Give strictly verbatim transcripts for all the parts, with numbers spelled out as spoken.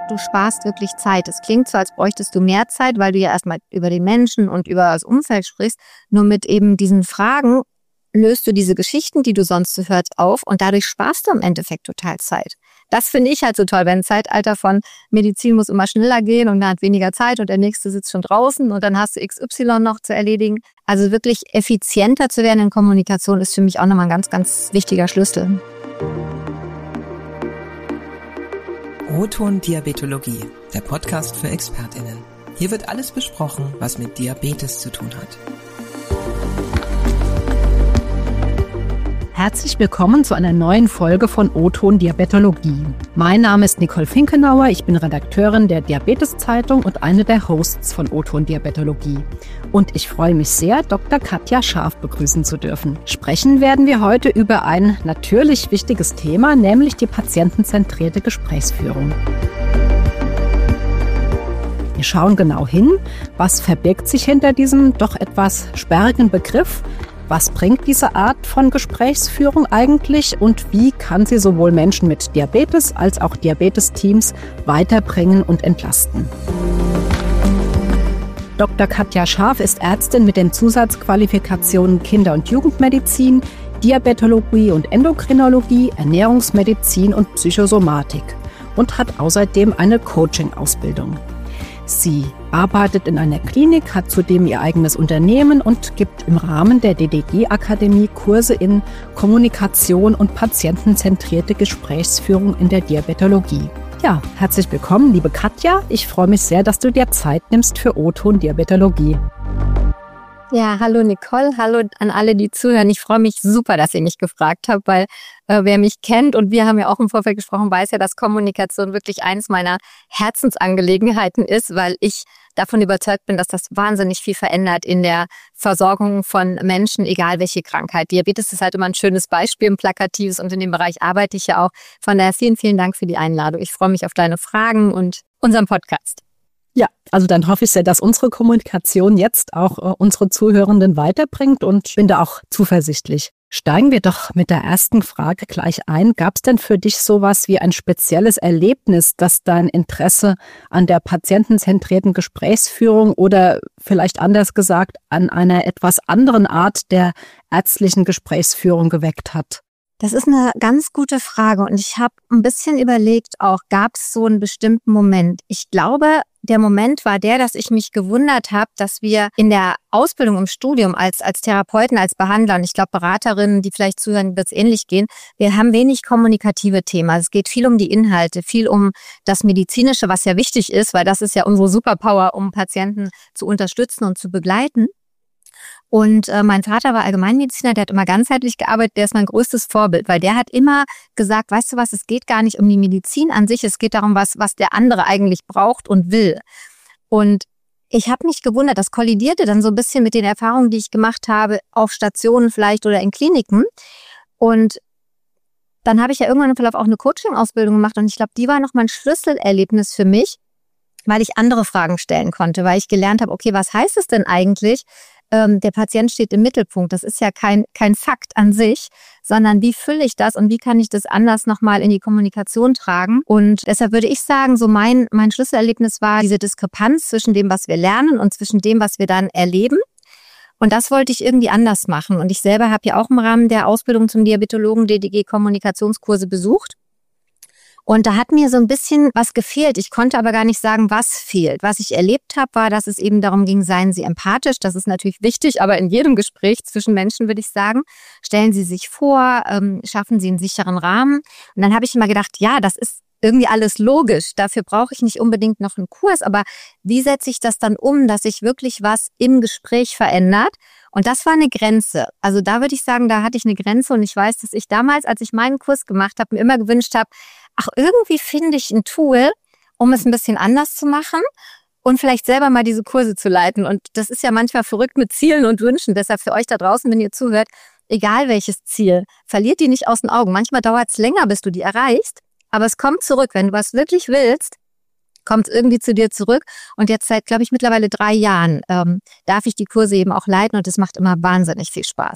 du sparst wirklich Zeit. Es klingt so, als bräuchtest du mehr Zeit, weil du ja erstmal über den Menschen und über das Umfeld sprichst. Nur mit eben diesen Fragen löst du diese Geschichten, die du sonst so hörst, auf und dadurch sparst du im Endeffekt total Zeit. Das finde ich halt so toll, wenn ein Zeitalter von Medizin muss immer schneller gehen und man hat weniger Zeit und der Nächste sitzt schon draußen und dann hast du X Y noch zu erledigen. Also wirklich effizienter zu werden in Kommunikation ist für mich auch nochmal ein ganz, ganz wichtiger Schlüssel. O-Ton Diabetologie, der Podcast für ExpertInnen. Hier wird alles besprochen, was mit Diabetes zu tun hat. Herzlich willkommen zu einer neuen Folge von O-Ton Diabetologie. Mein Name ist Nicole Finkenauer, ich bin Redakteurin der Diabetes-Zeitung und eine der Hosts von O-Ton Diabetologie. Und ich freue mich sehr, Doktor Katja Scharf begrüßen zu dürfen. Sprechen werden wir heute über ein natürlich wichtiges Thema, nämlich die patientenzentrierte Gesprächsführung. Wir schauen genau hin, was verbirgt sich hinter diesem doch etwas sperrigen Begriff. Was bringt diese Art von Gesprächsführung eigentlich und wie kann sie sowohl Menschen mit Diabetes als auch Diabetesteams weiterbringen und entlasten? Doktor Katja Scharf ist Ärztin mit den Zusatzqualifikationen Kinder- und Jugendmedizin, Diabetologie und Endokrinologie, Ernährungsmedizin und Psychosomatik und hat außerdem eine Coaching-Ausbildung. Sie arbeitet in einer Klinik, hat zudem ihr eigenes Unternehmen und gibt im Rahmen der D D G-Akademie Kurse in Kommunikation und patientenzentrierte Gesprächsführung in der Diabetologie. Ja, herzlich willkommen, liebe Katja. Ich freue mich sehr, dass du dir Zeit nimmst für O-Ton Diabetologie. Ja, hallo Nicole, hallo an alle, die zuhören. Ich freue mich super, dass ihr mich gefragt habt, weil äh, wer mich kennt und wir haben ja auch im Vorfeld gesprochen, weiß ja, dass Kommunikation wirklich eines meiner Herzensangelegenheiten ist, weil ich davon überzeugt bin, dass das wahnsinnig viel verändert in der Versorgung von Menschen, egal welche Krankheit. Diabetes ist halt immer ein schönes Beispiel, ein plakatives und in dem Bereich arbeite ich ja auch. Von daher vielen, vielen Dank für die Einladung. Ich freue mich auf deine Fragen und unseren Podcast. Ja, also dann hoffe ich sehr, dass unsere Kommunikation jetzt auch äh, unsere Zuhörenden weiterbringt und bin da auch zuversichtlich. Steigen wir doch mit der ersten Frage gleich ein. Gab es denn für dich sowas wie ein spezielles Erlebnis, das dein Interesse an der patientenzentrierten Gesprächsführung oder vielleicht anders gesagt an einer etwas anderen Art der ärztlichen Gesprächsführung geweckt hat? Das ist eine ganz gute Frage und ich habe ein bisschen überlegt, auch gab es so einen bestimmten Moment. Ich glaube, der Moment war der, dass ich mich gewundert habe, dass wir in der Ausbildung im Studium als als Therapeuten, als Behandler und ich glaube Beraterinnen, die vielleicht zuhören, wird es ähnlich gehen, wir haben wenig kommunikative Themen. Also es geht viel um die Inhalte, viel um das Medizinische, was ja wichtig ist, weil das ist ja unsere Superpower, um Patienten zu unterstützen und zu begleiten. Und äh, mein Vater war Allgemeinmediziner, der hat immer ganzheitlich gearbeitet, der ist mein größtes Vorbild, weil der hat immer gesagt, weißt du was, es geht gar nicht um die Medizin an sich, es geht darum, was was der andere eigentlich braucht und will. Und ich habe mich gewundert, das kollidierte dann so ein bisschen mit den Erfahrungen, die ich gemacht habe, auf Stationen vielleicht oder in Kliniken. Und dann habe ich ja irgendwann im Verlauf auch eine Coaching-Ausbildung gemacht und ich glaube, die war nochmal ein Schlüsselerlebnis für mich, weil ich andere Fragen stellen konnte, weil ich gelernt habe, okay, was heißt es denn eigentlich, ähm, der Patient steht im Mittelpunkt. Das ist ja kein kein Fakt an sich, sondern wie fülle ich das und wie kann ich das anders nochmal in die Kommunikation tragen? Und deshalb würde ich sagen, so mein mein Schlüsselerlebnis war diese Diskrepanz zwischen dem, was wir lernen und zwischen dem, was wir dann erleben. Und das wollte ich irgendwie anders machen. Und ich selber habe ja auch im Rahmen der Ausbildung zum Diabetologen D D G-Kommunikationskurse besucht. Und da hat mir so ein bisschen was gefehlt. Ich konnte aber gar nicht sagen, was fehlt. Was ich erlebt habe, war, dass es eben darum ging, seien Sie empathisch. Das ist natürlich wichtig, aber in jedem Gespräch zwischen Menschen würde ich sagen, stellen Sie sich vor, ähm, schaffen Sie einen sicheren Rahmen. Und dann habe ich immer gedacht, ja, das ist irgendwie alles logisch. Dafür brauche ich nicht unbedingt noch einen Kurs. Aber wie setze ich das dann um, dass sich wirklich was im Gespräch verändert? Und das war eine Grenze. Also da würde ich sagen, da hatte ich eine Grenze. Und ich weiß, dass ich damals, als ich meinen Kurs gemacht habe, mir immer gewünscht habe, ach, irgendwie finde ich ein Tool, um es ein bisschen anders zu machen und vielleicht selber mal diese Kurse zu leiten. Und das ist ja manchmal verrückt mit Zielen und Wünschen. Deshalb für euch da draußen, wenn ihr zuhört, egal welches Ziel, verliert die nicht aus den Augen. Manchmal dauert es länger, bis du die erreichst, aber es kommt zurück. Wenn du was wirklich willst, kommt es irgendwie zu dir zurück. Und jetzt seit, glaube ich, mittlerweile drei Jahren ähm, darf ich die Kurse eben auch leiten und es macht immer wahnsinnig viel Spaß.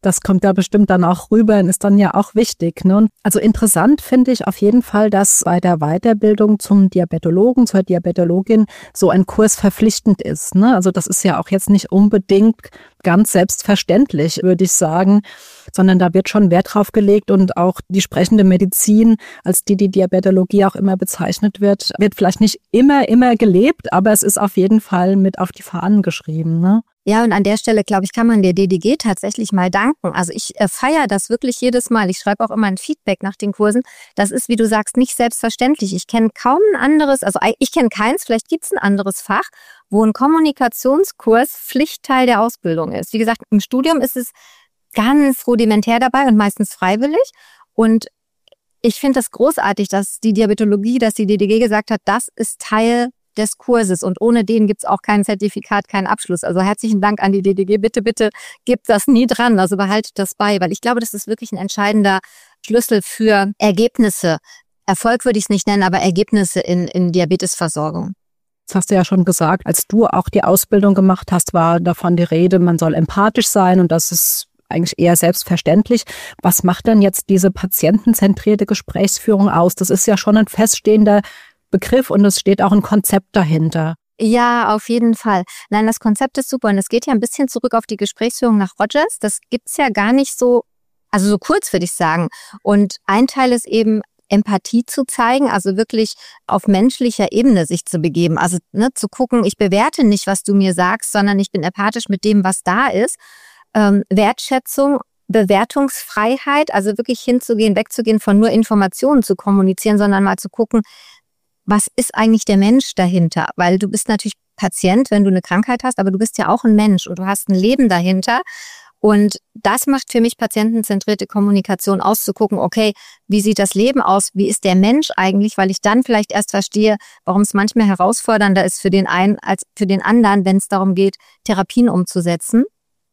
Das kommt ja bestimmt dann auch rüber und ist dann ja auch wichtig, ne? Also interessant finde ich auf jeden Fall, dass bei der Weiterbildung zum Diabetologen, zur Diabetologin so ein Kurs verpflichtend ist, ne? Also das ist ja auch jetzt nicht unbedingt ganz selbstverständlich, würde ich sagen, sondern da wird schon Wert drauf gelegt und auch die sprechende Medizin, als die die Diabetologie auch immer bezeichnet wird, wird vielleicht nicht immer, immer gelebt, aber es ist auf jeden Fall mit auf die Fahnen geschrieben, ne? Ja, und an der Stelle, glaube ich, kann man der D D G tatsächlich mal danken. Also ich äh, feiere das wirklich jedes Mal. Ich schreibe auch immer ein Feedback nach den Kursen. Das ist, wie du sagst, nicht selbstverständlich. Ich kenne kaum ein anderes, also ich kenne keins, vielleicht gibt es ein anderes Fach, wo ein Kommunikationskurs Pflichtteil der Ausbildung ist. Wie gesagt, im Studium ist es ganz rudimentär dabei und meistens freiwillig. Und ich finde das großartig, dass die Diabetologie, dass die D D G gesagt hat, das ist Teil des Kurses und ohne den gibt's auch kein Zertifikat, keinen Abschluss. Also herzlichen Dank an die D D G. Bitte, bitte gebt das nie dran, also behaltet das bei, weil ich glaube, das ist wirklich ein entscheidender Schlüssel für Ergebnisse. Erfolg würde ich es nicht nennen, aber Ergebnisse in, in Diabetesversorgung. Das hast du ja schon gesagt, als du auch die Ausbildung gemacht hast, war davon die Rede, man soll empathisch sein und das ist eigentlich eher selbstverständlich. Was macht denn jetzt diese patientenzentrierte Gesprächsführung aus? Das ist ja schon ein feststehender Begriff und es steht auch ein Konzept dahinter. Ja, auf jeden Fall. Nein, das Konzept ist super und es geht ja ein bisschen zurück auf die Gesprächsführung nach Rogers. Das gibt's ja gar nicht so, also so kurz würde ich sagen. Und ein Teil ist eben Empathie zu zeigen, also wirklich auf menschlicher Ebene sich zu begeben. Also ne, zu gucken, ich bewerte nicht, was du mir sagst, sondern ich bin empathisch mit dem, was da ist. Ähm, Wertschätzung, Bewertungsfreiheit, also wirklich hinzugehen, wegzugehen von nur Informationen zu kommunizieren, sondern mal zu gucken, was ist eigentlich der Mensch dahinter? Weil du bist natürlich Patient, wenn du eine Krankheit hast, aber du bist ja auch ein Mensch und du hast ein Leben dahinter. Und das macht für mich patientenzentrierte Kommunikation auszugucken, okay, wie sieht das Leben aus? Wie ist der Mensch eigentlich? Weil ich dann vielleicht erst verstehe, warum es manchmal herausfordernder ist für den einen als für den anderen, wenn es darum geht, Therapien umzusetzen.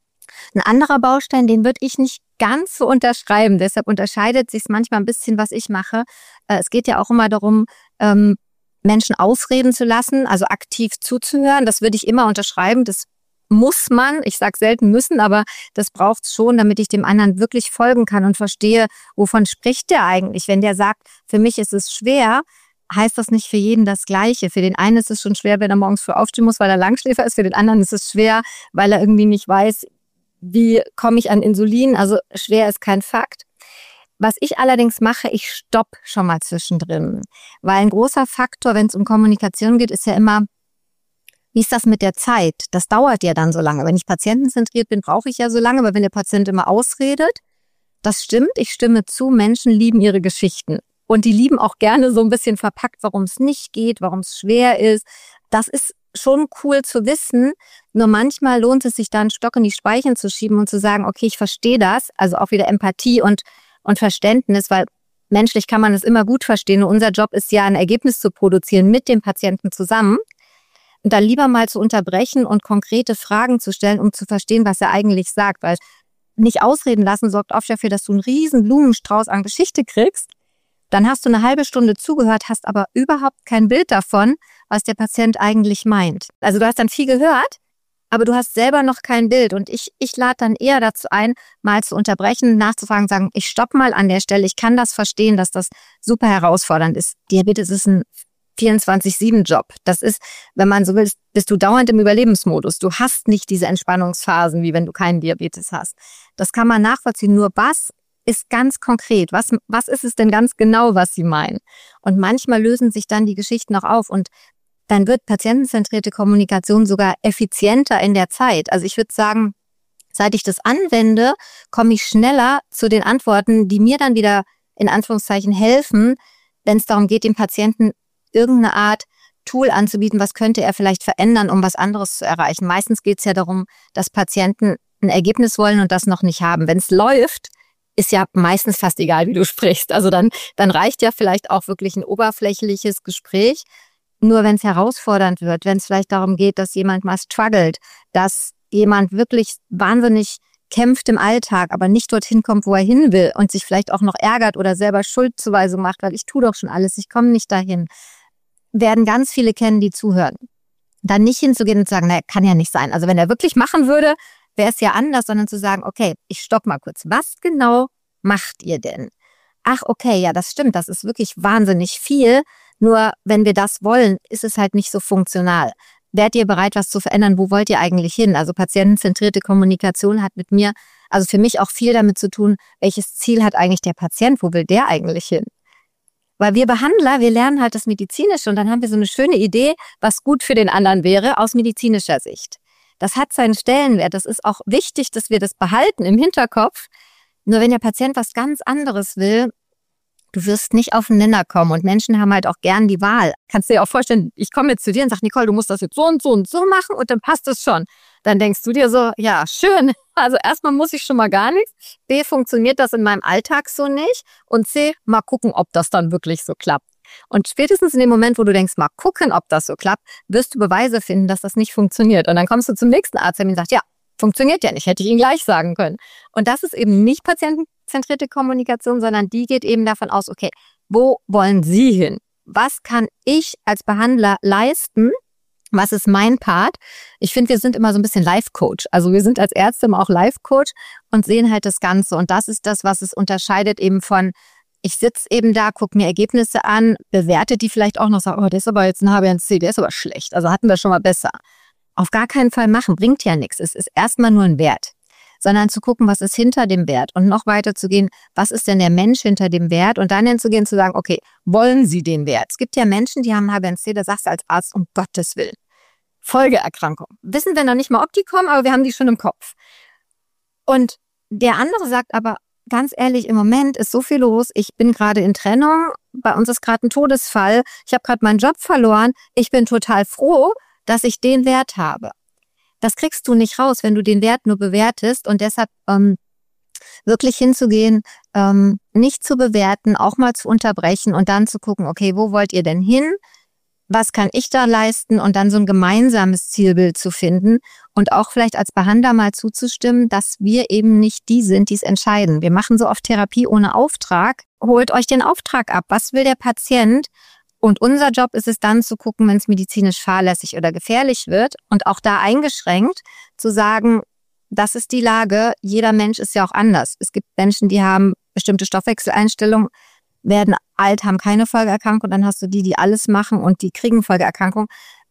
Ein anderer Baustein, den würde ich nicht ganz so unterschreiben. Deshalb unterscheidet sich es manchmal ein bisschen, was ich mache. Es geht ja auch immer darum, Menschen ausreden zu lassen, also aktiv zuzuhören. Das würde ich immer unterschreiben. Das muss man, ich sage selten müssen, aber das braucht es schon, damit ich dem anderen wirklich folgen kann und verstehe, wovon spricht der eigentlich. Wenn der sagt, für mich ist es schwer, heißt das nicht für jeden das Gleiche. Für den einen ist es schon schwer, wenn er morgens früh aufstehen muss, weil er Langschläfer ist. Für den anderen ist es schwer, weil er irgendwie nicht weiß, wie komme ich an Insulin. Also schwer ist kein Fakt. Was ich allerdings mache, ich stopp schon mal zwischendrin. Weil ein großer Faktor, wenn es um Kommunikation geht, ist ja immer, wie ist das mit der Zeit? Das dauert ja dann so lange. Wenn ich patientenzentriert bin, brauche ich ja so lange. Aber wenn der Patient immer ausredet, das stimmt, ich stimme zu, Menschen lieben ihre Geschichten. Und die lieben auch gerne so ein bisschen verpackt, warum es nicht geht, warum es schwer ist. Das ist schon cool zu wissen. Nur manchmal lohnt es sich da einen Stock in die Speichen zu schieben und zu sagen, okay, ich verstehe das. Also auch wieder Empathie und und Verständnis, weil menschlich kann man es immer gut verstehen. Und unser Job ist ja, ein Ergebnis zu produzieren mit dem Patienten zusammen. Und dann lieber mal zu unterbrechen und konkrete Fragen zu stellen, um zu verstehen, was er eigentlich sagt. Weil nicht ausreden lassen sorgt oft dafür, dass du einen riesen Blumenstrauß an Geschichte kriegst. Dann hast du eine halbe Stunde zugehört, hast aber überhaupt kein Bild davon, was der Patient eigentlich meint. Also du hast dann viel gehört, aber du hast selber noch kein Bild. Und ich ich lade dann eher dazu ein, mal zu unterbrechen, nachzufragen, sagen, ich stopp mal an der Stelle. Ich kann das verstehen, dass das super herausfordernd ist. Diabetes ist ein vierundzwanzig sieben Job. Das ist, wenn man so will, bist du dauernd im Überlebensmodus. Du hast nicht diese Entspannungsphasen, wie wenn du keinen Diabetes hast. Das kann man nachvollziehen. Nur was ist ganz konkret? Was, was ist es denn ganz genau, was sie meinen? Und manchmal lösen sich dann die Geschichten auch auf und dann wird patientenzentrierte Kommunikation sogar effizienter in der Zeit. Also ich würde sagen, seit ich das anwende, komme ich schneller zu den Antworten, die mir dann wieder in Anführungszeichen helfen, wenn es darum geht, dem Patienten irgendeine Art Tool anzubieten, was könnte er vielleicht verändern, um was anderes zu erreichen. Meistens geht es ja darum, dass Patienten ein Ergebnis wollen und das noch nicht haben. Wenn es läuft, ist ja meistens fast egal, wie du sprichst. Also dann, dann reicht ja vielleicht auch wirklich ein oberflächliches Gespräch. Nur wenn es herausfordernd wird, wenn es vielleicht darum geht, dass jemand mal struggelt, dass jemand wirklich wahnsinnig kämpft im Alltag, aber nicht dorthin kommt, wo er hin will und sich vielleicht auch noch ärgert oder selber Schuldzuweisung macht, weil ich tue doch schon alles, ich komme nicht dahin, werden ganz viele kennen, die zuhören. Dann nicht hinzugehen und zu sagen, naja, kann ja nicht sein. Also wenn er wirklich machen würde, wäre es ja anders, sondern zu sagen, okay, ich stopp mal kurz. Was genau macht ihr denn? Ach, okay, ja, das stimmt, das ist wirklich wahnsinnig viel. Nur wenn wir das wollen, ist es halt nicht so funktional. Wärt ihr bereit, was zu verändern? Wo wollt ihr eigentlich hin? Also patientenzentrierte Kommunikation hat mit mir, also für mich auch viel damit zu tun, welches Ziel hat eigentlich der Patient? Wo will der eigentlich hin? Weil wir Behandler, wir lernen halt das Medizinische und dann haben wir so eine schöne Idee, was gut für den anderen wäre aus medizinischer Sicht. Das hat seinen Stellenwert. Das ist auch wichtig, dass wir das behalten im Hinterkopf. Nur wenn der Patient was ganz anderes will, du wirst nicht auf den Nenner kommen. Und Menschen haben halt auch gern die Wahl. Kannst du dir auch vorstellen, ich komme jetzt zu dir und sage, Nicole, du musst das jetzt so und so und so machen und dann passt es schon. Dann denkst du dir so, ja, schön. Also erstmal muss ich schon mal gar nichts. B, funktioniert das in meinem Alltag so nicht. Und C, mal gucken, ob das dann wirklich so klappt. Und spätestens in dem Moment, wo du denkst, mal gucken, ob das so klappt, wirst du Beweise finden, dass das nicht funktioniert. Und dann kommst du zum nächsten Arzttermin und sagst, ja, funktioniert ja nicht, hätte ich Ihnen gleich sagen können. Und das ist eben nicht patientenzentrierte Kommunikation, sondern die geht eben davon aus, okay, wo wollen Sie hin? Was kann ich als Behandler leisten? Was ist mein Part? Ich finde, wir sind immer so ein bisschen Life-Coach. Also wir sind als Ärzte immer auch Life-Coach und sehen halt das Ganze. Und das ist das, was es unterscheidet eben von, ich sitze eben da, gucke mir Ergebnisse an, bewerte die vielleicht auch noch, sage, oh, der ist aber jetzt ein H B eins C, der ist aber schlecht. Also hatten wir schon mal besser. Auf gar keinen Fall machen, bringt ja nichts. Es ist erstmal nur ein Wert. Sondern zu gucken, was ist hinter dem Wert und noch weiter zu gehen, was ist denn der Mensch hinter dem Wert und dann hinzugehen zu sagen, okay, wollen Sie den Wert? Es gibt ja Menschen, die haben H B eins C, da sagst du als Arzt, um Gottes Willen. Folgeerkrankung. Wissen wir noch nicht mal, ob die kommen, aber wir haben die schon im Kopf. Und der andere sagt aber, ganz ehrlich, im Moment ist so viel los, ich bin gerade in Trennung, bei uns ist gerade ein Todesfall, ich habe gerade meinen Job verloren, ich bin total froh, dass ich den Wert habe. Das kriegst du nicht raus, wenn du den Wert nur bewertest und deshalb ähm, wirklich hinzugehen, ähm, nicht zu bewerten, auch mal zu unterbrechen und dann zu gucken, okay, wo wollt ihr denn hin? Was kann ich da leisten? Und dann so ein gemeinsames Zielbild zu finden und auch vielleicht als Behandler mal zuzustimmen, dass wir eben nicht die sind, die es entscheiden. Wir machen so oft Therapie ohne Auftrag. Holt euch den Auftrag ab. Was will der Patient? Und unser Job ist es dann zu gucken, wenn es medizinisch fahrlässig oder gefährlich wird und auch da eingeschränkt zu sagen, das ist die Lage, jeder Mensch ist ja auch anders. Es gibt Menschen, die haben bestimmte Stoffwechseleinstellungen, werden alt, haben keine Folgeerkrankung, dann hast du die, die alles machen und die kriegen Folgeerkrankung.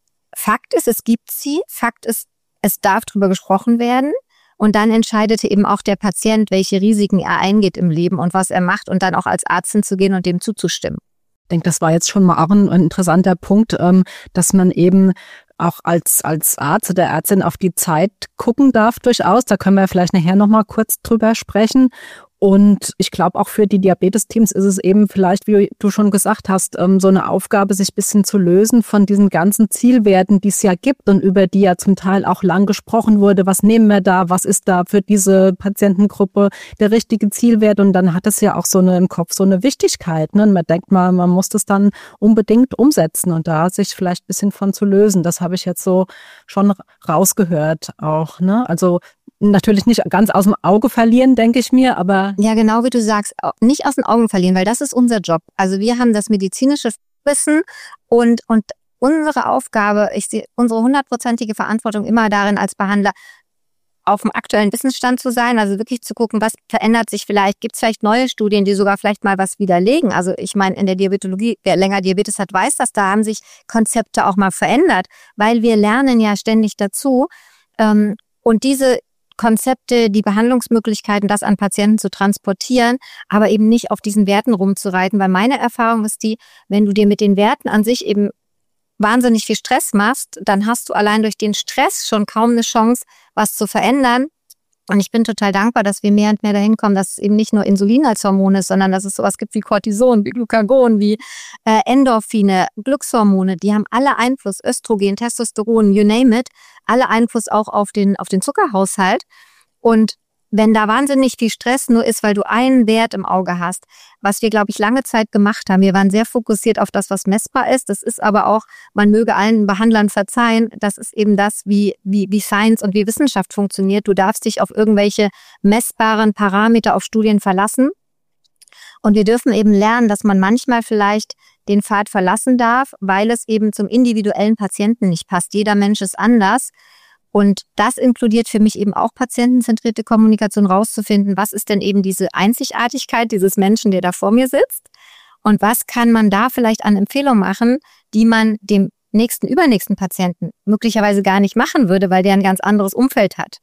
Fakt ist, es gibt sie. Fakt ist, es darf drüber gesprochen werden. Und dann entscheidete eben auch der Patient, welche Risiken er eingeht im Leben und was er macht und dann auch als Arzt hinzugehen und dem zuzustimmen. Ich denke, das war jetzt schon mal auch ein, ein interessanter Punkt, ähm, dass man eben auch als als Arzt oder Ärztin auf die Zeit gucken darf durchaus. Da können wir vielleicht nachher noch mal kurz drüber sprechen. Und ich glaube, auch für die Diabetes-Teams ist es eben vielleicht, wie du schon gesagt hast, so eine Aufgabe, sich ein bisschen zu lösen von diesen ganzen Zielwerten, die es ja gibt und über die ja zum Teil auch lang gesprochen wurde. Was nehmen wir da? Was ist da für diese Patientengruppe der richtige Zielwert? Und dann hat es ja auch so eine im Kopf so eine Wichtigkeit. Ne? Und man denkt mal, man muss das dann unbedingt umsetzen und da sich vielleicht ein bisschen von zu lösen. Das habe ich jetzt so schon rausgehört auch. Ne? Also natürlich nicht ganz aus dem Auge verlieren, denke ich mir, aber... Ja, genau wie du sagst, nicht aus den Augen verlieren, weil das ist unser Job. Also wir haben das medizinische Wissen und und unsere Aufgabe, ich sehe unsere hundertprozentige Verantwortung immer darin, als Behandler auf dem aktuellen Wissensstand zu sein, also wirklich zu gucken, was verändert sich vielleicht, gibt es vielleicht neue Studien, die sogar vielleicht mal was widerlegen. Also ich meine, in der Diabetologie, wer länger Diabetes hat, weiß das, da haben sich Konzepte auch mal verändert, weil wir lernen ja ständig dazu. Und diese Konzepte, die Behandlungsmöglichkeiten, das an Patienten zu transportieren, aber eben nicht auf diesen Werten rumzureiten, weil meine Erfahrung ist die, wenn du dir mit den Werten an sich eben wahnsinnig viel Stress machst, dann hast du allein durch den Stress schon kaum eine Chance, was zu verändern. Und ich bin total dankbar, dass wir mehr und mehr dahin kommen, dass es eben nicht nur Insulin als Hormon ist, sondern dass es sowas gibt wie Cortison, wie Glucagon, wie äh, Endorphine, Glückshormone. Die haben alle Einfluss, Östrogen, Testosteron, you name it, alle Einfluss auch auf den auf den Zuckerhaushalt. Und wenn da wahnsinnig viel Stress nur ist, weil du einen Wert im Auge hast, was wir, glaube ich, lange Zeit gemacht haben. Wir waren sehr fokussiert auf das, was messbar ist. Das ist aber auch, man möge allen Behandlern verzeihen, das ist eben das, wie, wie, wie Science und wie Wissenschaft funktioniert. Du darfst dich auf irgendwelche messbaren Parameter, auf Studien verlassen. Und wir dürfen eben lernen, dass man manchmal vielleicht den Pfad verlassen darf, weil es eben zum individuellen Patienten nicht passt. Jeder Mensch ist anders. Und das inkludiert für mich eben auch patientenzentrierte Kommunikation, rauszufinden, was ist denn eben diese Einzigartigkeit dieses Menschen, der da vor mir sitzt, und was kann man da vielleicht an Empfehlungen machen, die man dem nächsten, übernächsten Patienten möglicherweise gar nicht machen würde, weil der ein ganz anderes Umfeld hat.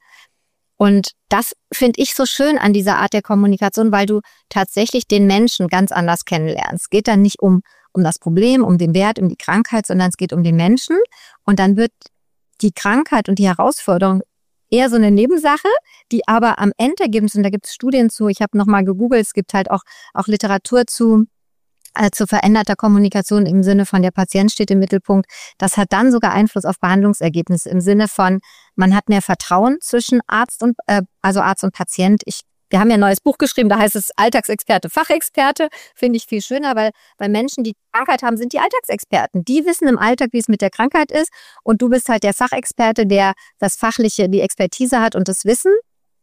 Und das finde ich so schön an dieser Art der Kommunikation, weil du tatsächlich den Menschen ganz anders kennenlernst. Es geht dann nicht um, um das Problem, um den Wert, um die Krankheit, sondern es geht um den Menschen. Und dann wird die Krankheit und die Herausforderung eher so eine Nebensache, die aber am Endergebnis, und da gibt es Studien zu, ich habe nochmal gegoogelt, es gibt halt auch, auch Literatur zu, äh, zu veränderter Kommunikation im Sinne von der Patient steht im Mittelpunkt. Das hat dann sogar Einfluss auf Behandlungsergebnisse im Sinne von, man hat mehr Vertrauen zwischen Arzt und, äh, also Arzt und Patient. Ich Wir haben ja ein neues Buch geschrieben, da heißt es Alltagsexperte, Fachexperte. Finde ich viel schöner, weil bei Menschen, die Krankheit haben, sind die Alltagsexperten. Die wissen im Alltag, wie es mit der Krankheit ist. Und du bist halt der Fachexperte, der das Fachliche, die Expertise hat und das Wissen.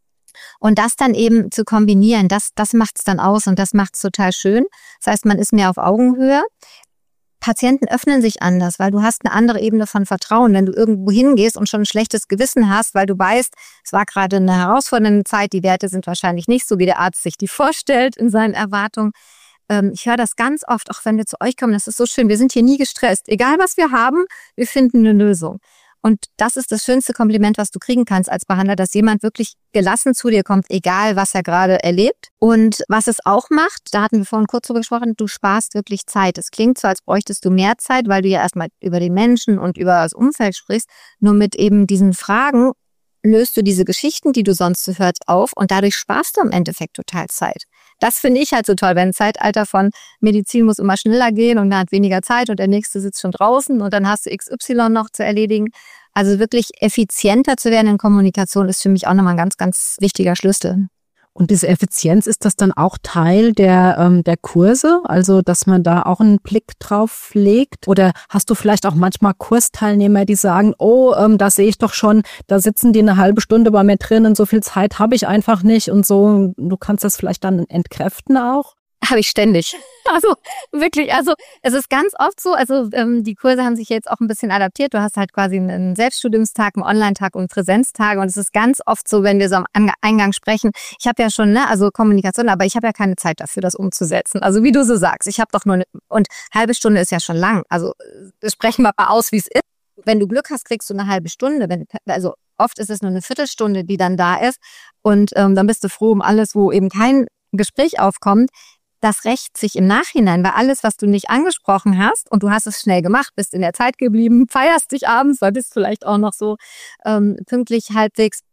Und das dann eben zu kombinieren, das, das macht es dann aus und das macht es total schön. Das heißt, man ist mehr auf Augenhöhe. Patienten öffnen sich anders, weil du hast eine andere Ebene von Vertrauen. Wenn du irgendwo hingehst und schon ein schlechtes Gewissen hast, weil du weißt, es war gerade eine herausfordernde Zeit, die Werte sind wahrscheinlich nicht so, wie der Arzt sich die vorstellt in seinen Erwartungen. Ähm, ich höre das ganz oft, auch wenn wir zu euch kommen, das ist so schön, wir sind hier nie gestresst. Egal, was wir haben, wir finden eine Lösung. Und das ist das schönste Kompliment, was du kriegen kannst als Behandler, dass jemand wirklich gelassen zu dir kommt, egal was er gerade erlebt. Und was es auch macht, da hatten wir vorhin kurz drüber gesprochen, du sparst wirklich Zeit. Es klingt so, als bräuchtest du mehr Zeit, weil du ja erstmal über den Menschen und über das Umfeld sprichst. Nur mit eben diesen Fragen löst du diese Geschichten, die du sonst so hörst, auf und dadurch sparst du im Endeffekt total Zeit. Das finde ich halt so toll, wenn ein Zeitalter von Medizin muss immer schneller gehen und man hat weniger Zeit und der Nächste sitzt schon draußen und dann hast du X Y noch zu erledigen. Also wirklich effizienter zu werden in Kommunikation ist für mich auch nochmal ein ganz, ganz wichtiger Schlüssel. Und diese Effizienz, ist das dann auch Teil der ähm, der Kurse? Also, dass man da auch einen Blick drauf legt? Oder hast du vielleicht auch manchmal Kursteilnehmer, die sagen, oh, ähm, da sehe ich doch schon, da sitzen die eine halbe Stunde bei mir drin und so viel Zeit habe ich einfach nicht und so. Du kannst das vielleicht dann entkräften auch? Habe ich ständig. Also wirklich, also es ist ganz oft so, also ähm, die Kurse haben sich jetzt auch ein bisschen adaptiert. Du hast halt quasi einen Selbststudiumstag, einen Online-Tag und Präsenztage und es ist ganz oft so, wenn wir so am Eingang sprechen, ich habe ja schon, ne, also Kommunikation, aber ich habe ja keine Zeit dafür, das umzusetzen. Also wie du so sagst, ich habe doch nur, eine, und halbe Stunde ist ja schon lang. Also sprechen wir mal aus, wie es ist. Wenn du Glück hast, kriegst du eine halbe Stunde. Wenn, also oft ist es nur eine Viertelstunde, die dann da ist und ähm, dann bist du froh um alles, wo eben kein Gespräch aufkommt. Das rächt sich im Nachhinein, weil alles, was du nicht angesprochen hast und du hast es schnell gemacht, bist in der Zeit geblieben, feierst dich abends, weil bist vielleicht auch noch so ähm, pünktlich halbwegs,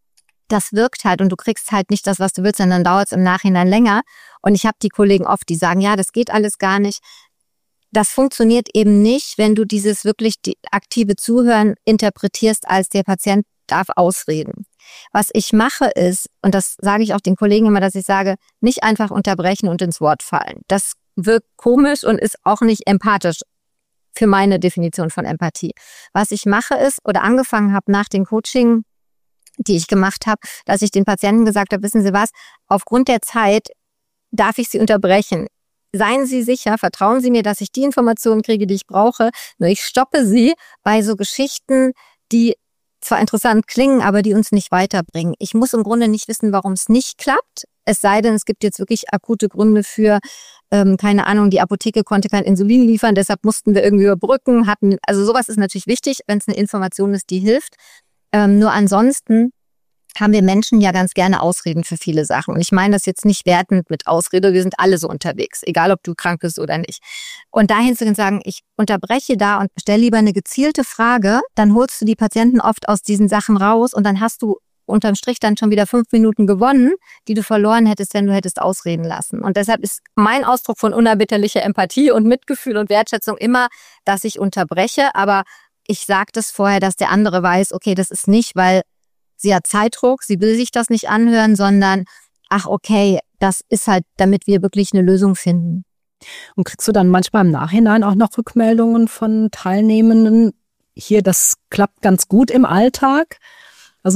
das wirkt halt und du kriegst halt nicht das, was du willst, sondern dann dauert es im Nachhinein länger. Und ich habe die Kollegen oft, die sagen, ja, das geht alles gar nicht. Das funktioniert eben nicht, wenn du dieses wirklich die aktive Zuhören interpretierst, als der Patient darf ausreden. Was ich mache ist, und das sage ich auch den Kollegen immer, dass ich sage, nicht einfach unterbrechen und ins Wort fallen. Das wirkt komisch und ist auch nicht empathisch für meine Definition von Empathie. Was ich mache ist, oder angefangen habe nach dem Coaching, die ich gemacht habe, dass ich den Patienten gesagt habe, wissen Sie was, aufgrund der Zeit darf ich Sie unterbrechen. Seien Sie sicher, vertrauen Sie mir, dass ich die Informationen kriege, die ich brauche. Nur ich stoppe Sie bei so Geschichten, die zwar interessant klingen, aber die uns nicht weiterbringen. Ich muss im Grunde nicht wissen, warum es nicht klappt. Es sei denn, es gibt jetzt wirklich akute Gründe für, ähm, keine Ahnung, die Apotheke konnte kein Insulin liefern, deshalb mussten wir irgendwie überbrücken, hatten, also sowas ist natürlich wichtig, wenn es eine Information ist, die hilft. Ähm, nur ansonsten haben wir Menschen ja ganz gerne Ausreden für viele Sachen. Und ich meine das jetzt nicht wertend mit Ausrede, wir sind alle so unterwegs, egal ob du krank bist oder nicht. Und dahin zu sagen, ich unterbreche da und stelle lieber eine gezielte Frage, dann holst du die Patienten oft aus diesen Sachen raus und dann hast du unterm Strich dann schon wieder fünf Minuten gewonnen, die du verloren hättest, wenn du hättest ausreden lassen. Und deshalb ist mein Ausdruck von unerbitterlicher Empathie und Mitgefühl und Wertschätzung immer, dass ich unterbreche, aber ich sage das vorher, dass der andere weiß, okay, das ist nicht, weil sie hat Zeitdruck, sie will sich das nicht anhören, sondern, ach okay, das ist halt, damit wir wirklich eine Lösung finden. Und kriegst du dann manchmal im Nachhinein auch noch Rückmeldungen von Teilnehmenden, hier, das klappt ganz gut im Alltag? Also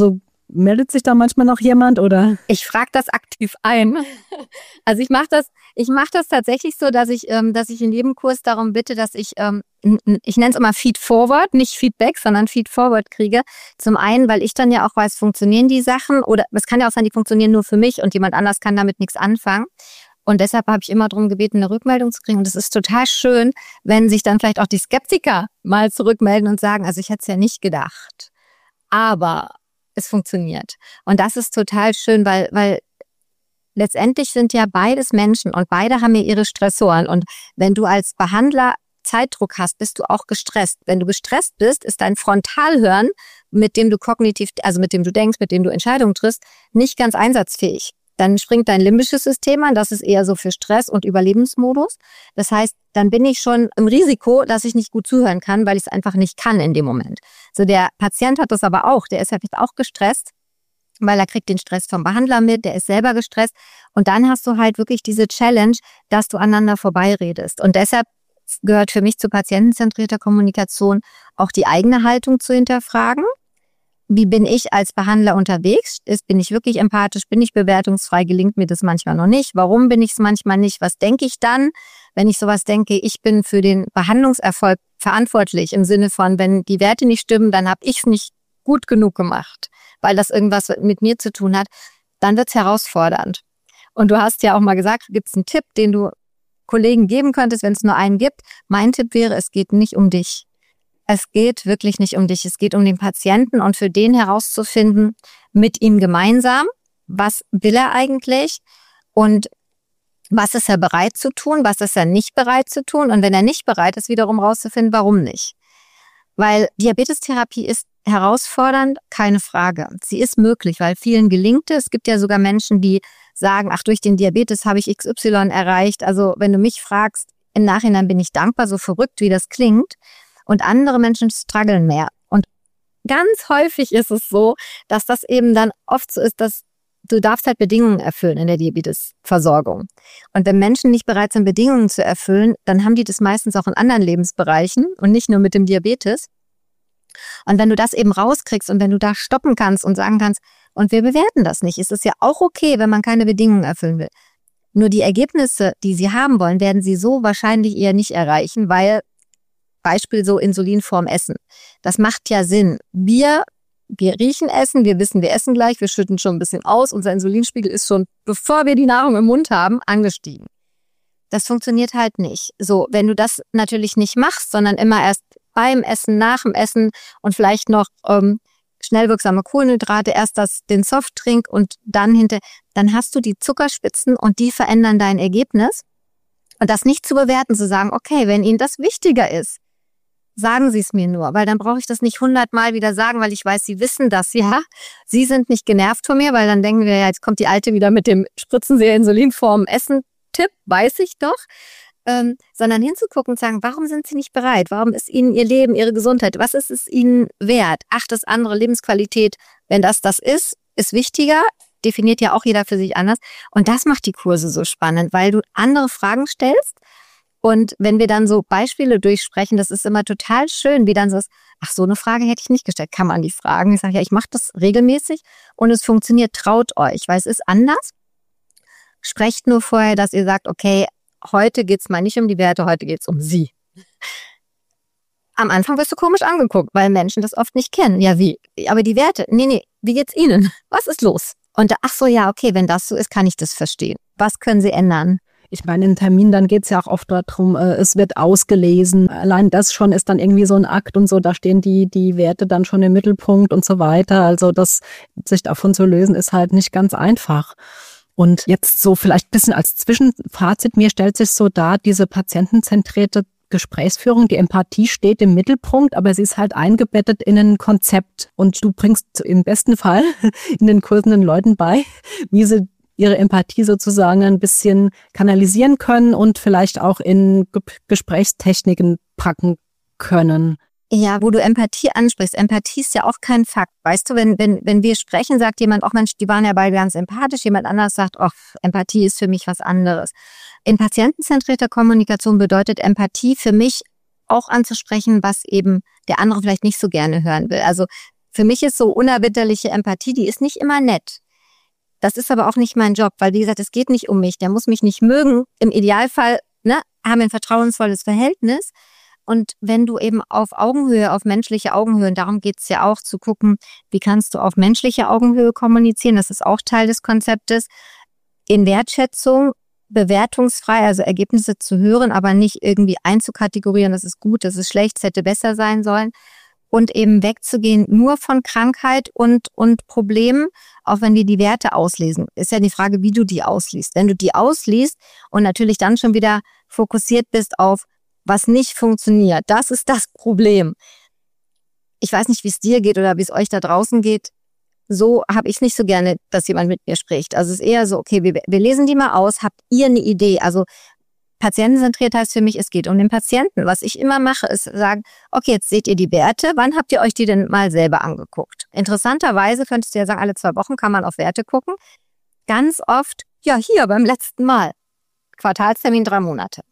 meldet sich da manchmal noch jemand oder? Ich frage das aktiv ein. Also ich mache das, ich mache das tatsächlich so, dass ich, ähm, dass ich in jedem Kurs darum bitte, dass ich, ähm, ich nenne es immer Feed Forward, nicht Feedback, sondern Feed Forward kriege. Zum einen, weil ich dann ja auch weiß, funktionieren die Sachen oder es kann ja auch sein, die funktionieren nur für mich und jemand anders kann damit nichts anfangen. Und deshalb habe ich immer darum gebeten, eine Rückmeldung zu kriegen. Und es ist total schön, wenn sich dann vielleicht auch die Skeptiker mal zurückmelden und sagen, also ich hätte es ja nicht gedacht, aber es funktioniert. Und das ist total schön, weil, weil letztendlich sind ja beides Menschen und beide haben ja ihre Stressoren. Und wenn du als Behandler Zeitdruck hast, bist du auch gestresst. Wenn du gestresst bist, ist dein Frontalhirn, mit dem du kognitiv, also mit dem du denkst, mit dem du Entscheidungen triffst, nicht ganz einsatzfähig. Dann springt dein limbisches System an, das ist eher so für Stress und Überlebensmodus. Das heißt, dann bin ich schon im Risiko, dass ich nicht gut zuhören kann, weil ich es einfach nicht kann in dem Moment. So, der Patient hat das aber auch, der ist ja vielleicht auch gestresst, weil er kriegt den Stress vom Behandler mit, der ist selber gestresst. Und dann hast du halt wirklich diese Challenge, dass du aneinander vorbeiredest. Und deshalb gehört für mich zu patientenzentrierter Kommunikation auch die eigene Haltung zu hinterfragen. Wie bin ich als Behandler unterwegs? Ist, bin ich wirklich empathisch? Bin ich bewertungsfrei? Gelingt mir das manchmal noch nicht? Warum bin ich es manchmal nicht? Was denke ich dann, wenn ich sowas denke? Ich bin für den Behandlungserfolg verantwortlich im Sinne von, wenn die Werte nicht stimmen, dann habe ich es nicht gut genug gemacht, weil das irgendwas mit mir zu tun hat. Dann wird es herausfordernd. Und du hast ja auch mal gesagt, gibt es einen Tipp, den du Kollegen geben könntest, wenn es nur einen gibt? Mein Tipp wäre, es geht nicht um dich. Es geht wirklich nicht um dich, es geht um den Patienten und für den herauszufinden, mit ihm gemeinsam, was will er eigentlich und was ist er bereit zu tun, was ist er nicht bereit zu tun und wenn er nicht bereit ist, wiederum rauszufinden, warum nicht. Weil Diabetestherapie ist herausfordernd, keine Frage. Sie ist möglich, weil vielen gelingt es. Es gibt ja sogar Menschen, die sagen, ach, durch den Diabetes habe ich X Y erreicht. Also wenn du mich fragst, im Nachhinein bin ich dankbar, so verrückt, wie das klingt. Und andere Menschen strugglen mehr. Und ganz häufig ist es so, dass das eben dann oft so ist, dass du darfst halt Bedingungen erfüllen in der Diabetesversorgung. Und wenn Menschen nicht bereit sind, Bedingungen zu erfüllen, dann haben die das meistens auch in anderen Lebensbereichen und nicht nur mit dem Diabetes. Und wenn du das eben rauskriegst und wenn du da stoppen kannst und sagen kannst, und wir bewerten das nicht, ist es ja auch okay, wenn man keine Bedingungen erfüllen will. Nur die Ergebnisse, die sie haben wollen, werden sie so wahrscheinlich eher nicht erreichen, weil Beispiel so Insulin vorm Essen. Das macht ja Sinn. Wir, wir riechen Essen, wir wissen, wir essen gleich, wir schütten schon ein bisschen aus. Unser Insulinspiegel ist schon, bevor wir die Nahrung im Mund haben, angestiegen. Das funktioniert halt nicht. So, wenn du das natürlich nicht machst, sondern immer erst beim Essen, nach dem Essen und vielleicht noch ähm, schnell wirksame Kohlenhydrate, erst das, den Softdrink und dann hinter, dann hast du die Zuckerspitzen und die verändern dein Ergebnis. Und das nicht zu bewerten, zu sagen, okay, wenn Ihnen das wichtiger ist, sagen Sie es mir nur, weil dann brauche ich das nicht hundertmal wieder sagen, weil ich weiß, Sie wissen das, ja. Sie sind nicht genervt von mir, weil dann denken wir, ja, jetzt kommt die Alte wieder mit dem Spritzen Sie Insulin vorm Essen-Tipp, weiß ich doch. Ähm, sondern hinzugucken und sagen, warum sind Sie nicht bereit? Warum ist Ihnen Ihr Leben, Ihre Gesundheit, was ist es Ihnen wert? Ach, das andere, Lebensqualität, wenn das das ist, ist wichtiger, definiert ja auch jeder für sich anders. Und das macht die Kurse so spannend, weil du andere Fragen stellst. Und wenn wir dann so Beispiele durchsprechen, das ist immer total schön, wie dann so ist, ach, so eine Frage hätte ich nicht gestellt, kann man die fragen? Ich sage, ja, ich mache das regelmäßig und es funktioniert, traut euch, weil es ist anders. Sprecht nur vorher, dass ihr sagt, okay, heute geht's mal nicht um die Werte, heute geht's um Sie. Am Anfang wirst du komisch angeguckt, weil Menschen das oft nicht kennen. Ja, wie? Aber die Werte, nee, nee, wie geht's Ihnen? Was ist los? Und da, ach so, ja, okay, wenn das so ist, kann ich das verstehen. Was können Sie ändern? Ich meine, in Terminen, dann geht es ja auch oft darum, äh, es wird ausgelesen. Allein das schon ist dann irgendwie so ein Akt und so, da stehen die die Werte dann schon im Mittelpunkt und so weiter. Also das, sich davon zu lösen, ist halt nicht ganz einfach. Und jetzt so vielleicht ein bisschen als Zwischenfazit, mir stellt sich so dar, diese patientenzentrierte Gesprächsführung, die Empathie steht im Mittelpunkt, aber sie ist halt eingebettet in ein Konzept. Und du bringst im besten Fall in den Kursen den Leuten bei, wie sie ihre Empathie sozusagen ein bisschen kanalisieren können und vielleicht auch in Ge- Gesprächstechniken packen können. Ja, wo du Empathie ansprichst. Empathie ist ja auch kein Fakt. Weißt du, wenn wenn wenn wir sprechen, sagt jemand, ach Mensch, die waren ja beide ganz empathisch. Jemand anderes sagt, ach, Empathie ist für mich was anderes. In patientenzentrierter Kommunikation bedeutet Empathie für mich auch anzusprechen, was eben der andere vielleicht nicht so gerne hören will. Also für mich ist so unerbitterliche Empathie, die ist nicht immer nett. Das ist aber auch nicht mein Job, weil wie gesagt, es geht nicht um mich. Der muss mich nicht mögen. Im Idealfall, ne, haben wir ein vertrauensvolles Verhältnis. Und wenn du eben auf Augenhöhe, auf menschliche Augenhöhe, und darum geht's ja auch, zu gucken, wie kannst du auf menschliche Augenhöhe kommunizieren, das ist auch Teil des Konzeptes, in Wertschätzung, bewertungsfrei, also Ergebnisse zu hören, aber nicht irgendwie einzukategorieren, das ist gut, das ist schlecht, es hätte besser sein sollen. Und eben wegzugehen nur von Krankheit und und Problemen, auch wenn die die Werte auslesen. Ist ja die Frage, wie du die ausliest. Wenn du die ausliest und natürlich dann schon wieder fokussiert bist auf, was nicht funktioniert, das ist das Problem. Ich weiß nicht, wie es dir geht oder wie es euch da draußen geht. So habe ich nicht so gerne, dass jemand mit mir spricht. Also es ist eher so, okay, wir, wir lesen die mal aus, habt ihr eine Idee? Also patientenzentriert heißt für mich, es geht um den Patienten. Was ich immer mache, ist sagen, okay, jetzt seht ihr die Werte, wann habt ihr euch die denn mal selber angeguckt? Interessanterweise könntest du ja sagen, alle zwei Wochen kann man auf Werte gucken. Ganz oft, ja hier beim letzten Mal, Quartalstermin drei Monate.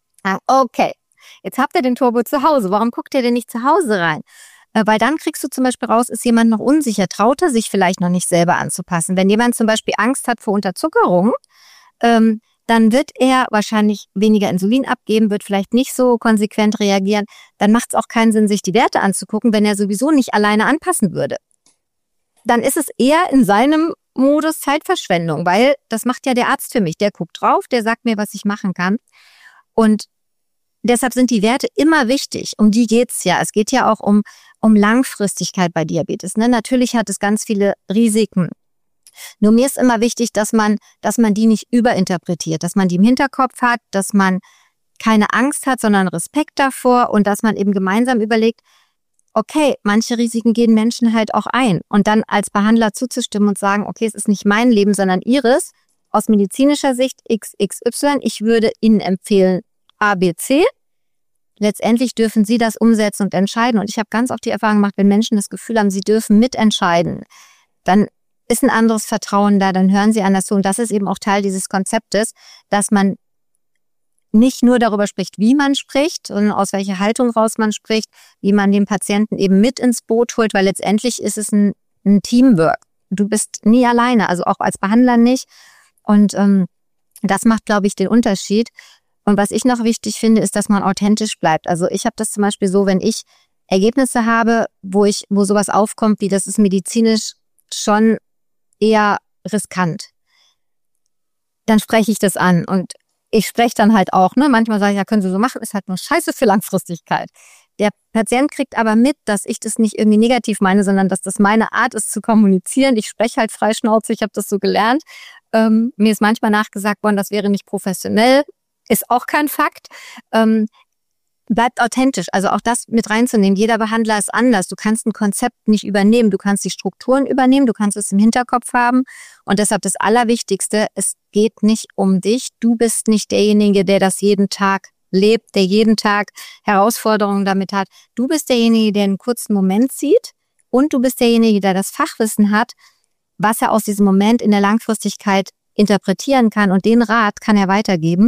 Okay, jetzt habt ihr den Turbo zu Hause, warum guckt ihr denn nicht zu Hause rein? Weil dann kriegst du zum Beispiel raus, ist jemand noch unsicher, traut er sich vielleicht noch nicht selber anzupassen. Wenn jemand zum Beispiel Angst hat vor Unterzuckerung, ähm, dann wird er wahrscheinlich weniger Insulin abgeben, wird vielleicht nicht so konsequent reagieren. Dann macht es auch keinen Sinn, sich die Werte anzugucken, wenn er sowieso nicht alleine anpassen würde. Dann ist es eher in seinem Modus Zeitverschwendung, weil das macht ja der Arzt für mich. Der guckt drauf, der sagt mir, was ich machen kann. Und deshalb sind die Werte immer wichtig. Um die geht's ja. Es geht ja auch um, um Langfristigkeit bei Diabetes. Ne? Natürlich hat es ganz viele Risiken. Nur mir ist immer wichtig, dass man, dass man die nicht überinterpretiert, dass man die im Hinterkopf hat, dass man keine Angst hat, sondern Respekt davor und dass man eben gemeinsam überlegt, okay, manche Risiken gehen Menschen halt auch ein und dann als Behandler zuzustimmen und sagen, okay, es ist nicht mein Leben, sondern ihres, aus medizinischer Sicht X X Y, ich würde Ihnen empfehlen A, B, C. Letztendlich dürfen Sie das umsetzen und entscheiden und ich habe ganz oft die Erfahrung gemacht, wenn Menschen das Gefühl haben, sie dürfen mitentscheiden, dann ist ein anderes Vertrauen da, dann hören sie anders zu. Und das ist eben auch Teil dieses Konzeptes, dass man nicht nur darüber spricht, wie man spricht und aus welcher Haltung raus man spricht, wie man den Patienten eben mit ins Boot holt, weil letztendlich ist es ein, ein Teamwork. Du bist nie alleine, also auch als Behandler nicht. Und ähm, das macht, glaube ich, den Unterschied. Und was ich noch wichtig finde, ist, dass man authentisch bleibt. Also ich habe das zum Beispiel so, wenn ich Ergebnisse habe, wo ich, wo sowas aufkommt, wie das ist medizinisch schon eher riskant, dann spreche ich das an und ich spreche dann halt auch, ne, manchmal sage ich, ja, können Sie so machen, ist halt nur scheiße für Langfristigkeit. Der Patient kriegt aber mit, dass ich das nicht irgendwie negativ meine, sondern dass das meine Art ist zu kommunizieren. Ich spreche halt freischnauze, ich habe das so gelernt. Ähm, mir ist manchmal nachgesagt worden, das wäre nicht professionell, ist auch kein Fakt. Ähm, Bleibt authentisch, also auch das mit reinzunehmen. Jeder Behandler ist anders. Du kannst ein Konzept nicht übernehmen, du kannst die Strukturen übernehmen, du kannst es im Hinterkopf haben. Und deshalb das Allerwichtigste, es geht nicht um dich. Du bist nicht derjenige, der das jeden Tag lebt, der jeden Tag Herausforderungen damit hat. Du bist derjenige, der einen kurzen Moment sieht und du bist derjenige, der das Fachwissen hat, was er aus diesem Moment in der Langfristigkeit interpretieren kann. Und den Rat kann er weitergeben.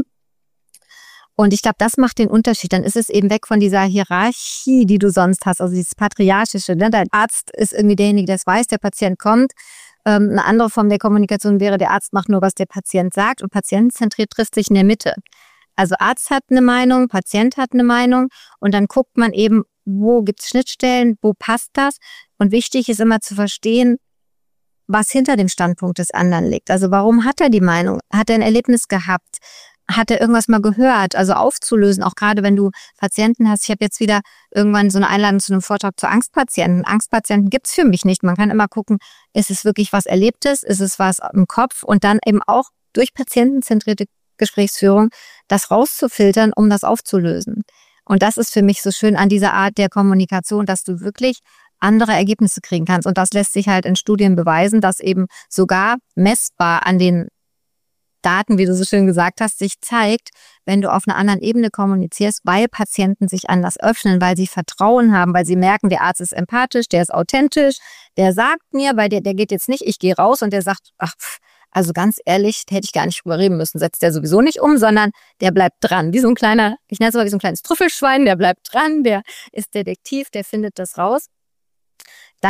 Und ich glaube, das macht den Unterschied. Dann ist es eben weg von dieser Hierarchie, die du sonst hast, also dieses Patriarchische. Ne? Dein Arzt ist irgendwie derjenige, der es weiß, der Patient kommt. Ähm, eine andere Form der Kommunikation wäre, der Arzt macht nur, was der Patient sagt und patientenzentriert trifft sich in der Mitte. Also Arzt hat eine Meinung, Patient hat eine Meinung und dann guckt man eben, wo gibt es Schnittstellen, wo passt das? Und wichtig ist immer zu verstehen, was hinter dem Standpunkt des anderen liegt. Also warum hat er die Meinung? Hat er ein Erlebnis gehabt? Hat er irgendwas mal gehört? Also aufzulösen, auch gerade wenn du Patienten hast. Ich habe jetzt wieder irgendwann so eine Einladung zu einem Vortrag zu Angstpatienten. Angstpatienten gibt's für mich nicht. Man kann immer gucken, ist es wirklich was Erlebtes? Ist es was im Kopf? Und dann eben auch durch patientenzentrierte Gesprächsführung das rauszufiltern, um das aufzulösen. Und das ist für mich so schön an dieser Art der Kommunikation, dass du wirklich andere Ergebnisse kriegen kannst. Und das lässt sich halt in Studien beweisen, dass eben sogar messbar an den Daten, wie du so schön gesagt hast, sich zeigt, wenn du auf einer anderen Ebene kommunizierst, weil Patienten sich anders öffnen, weil sie Vertrauen haben, weil sie merken, der Arzt ist empathisch, der ist authentisch, der sagt mir, weil der, der geht jetzt nicht, ich gehe raus und der sagt, ach, also ganz ehrlich, hätte ich gar nicht drüber reden müssen, setzt der sowieso nicht um, sondern der bleibt dran, wie so ein kleiner, ich nenne es mal wie so ein kleines Trüffelschwein, der bleibt dran, der ist Detektiv, der findet das raus. Dann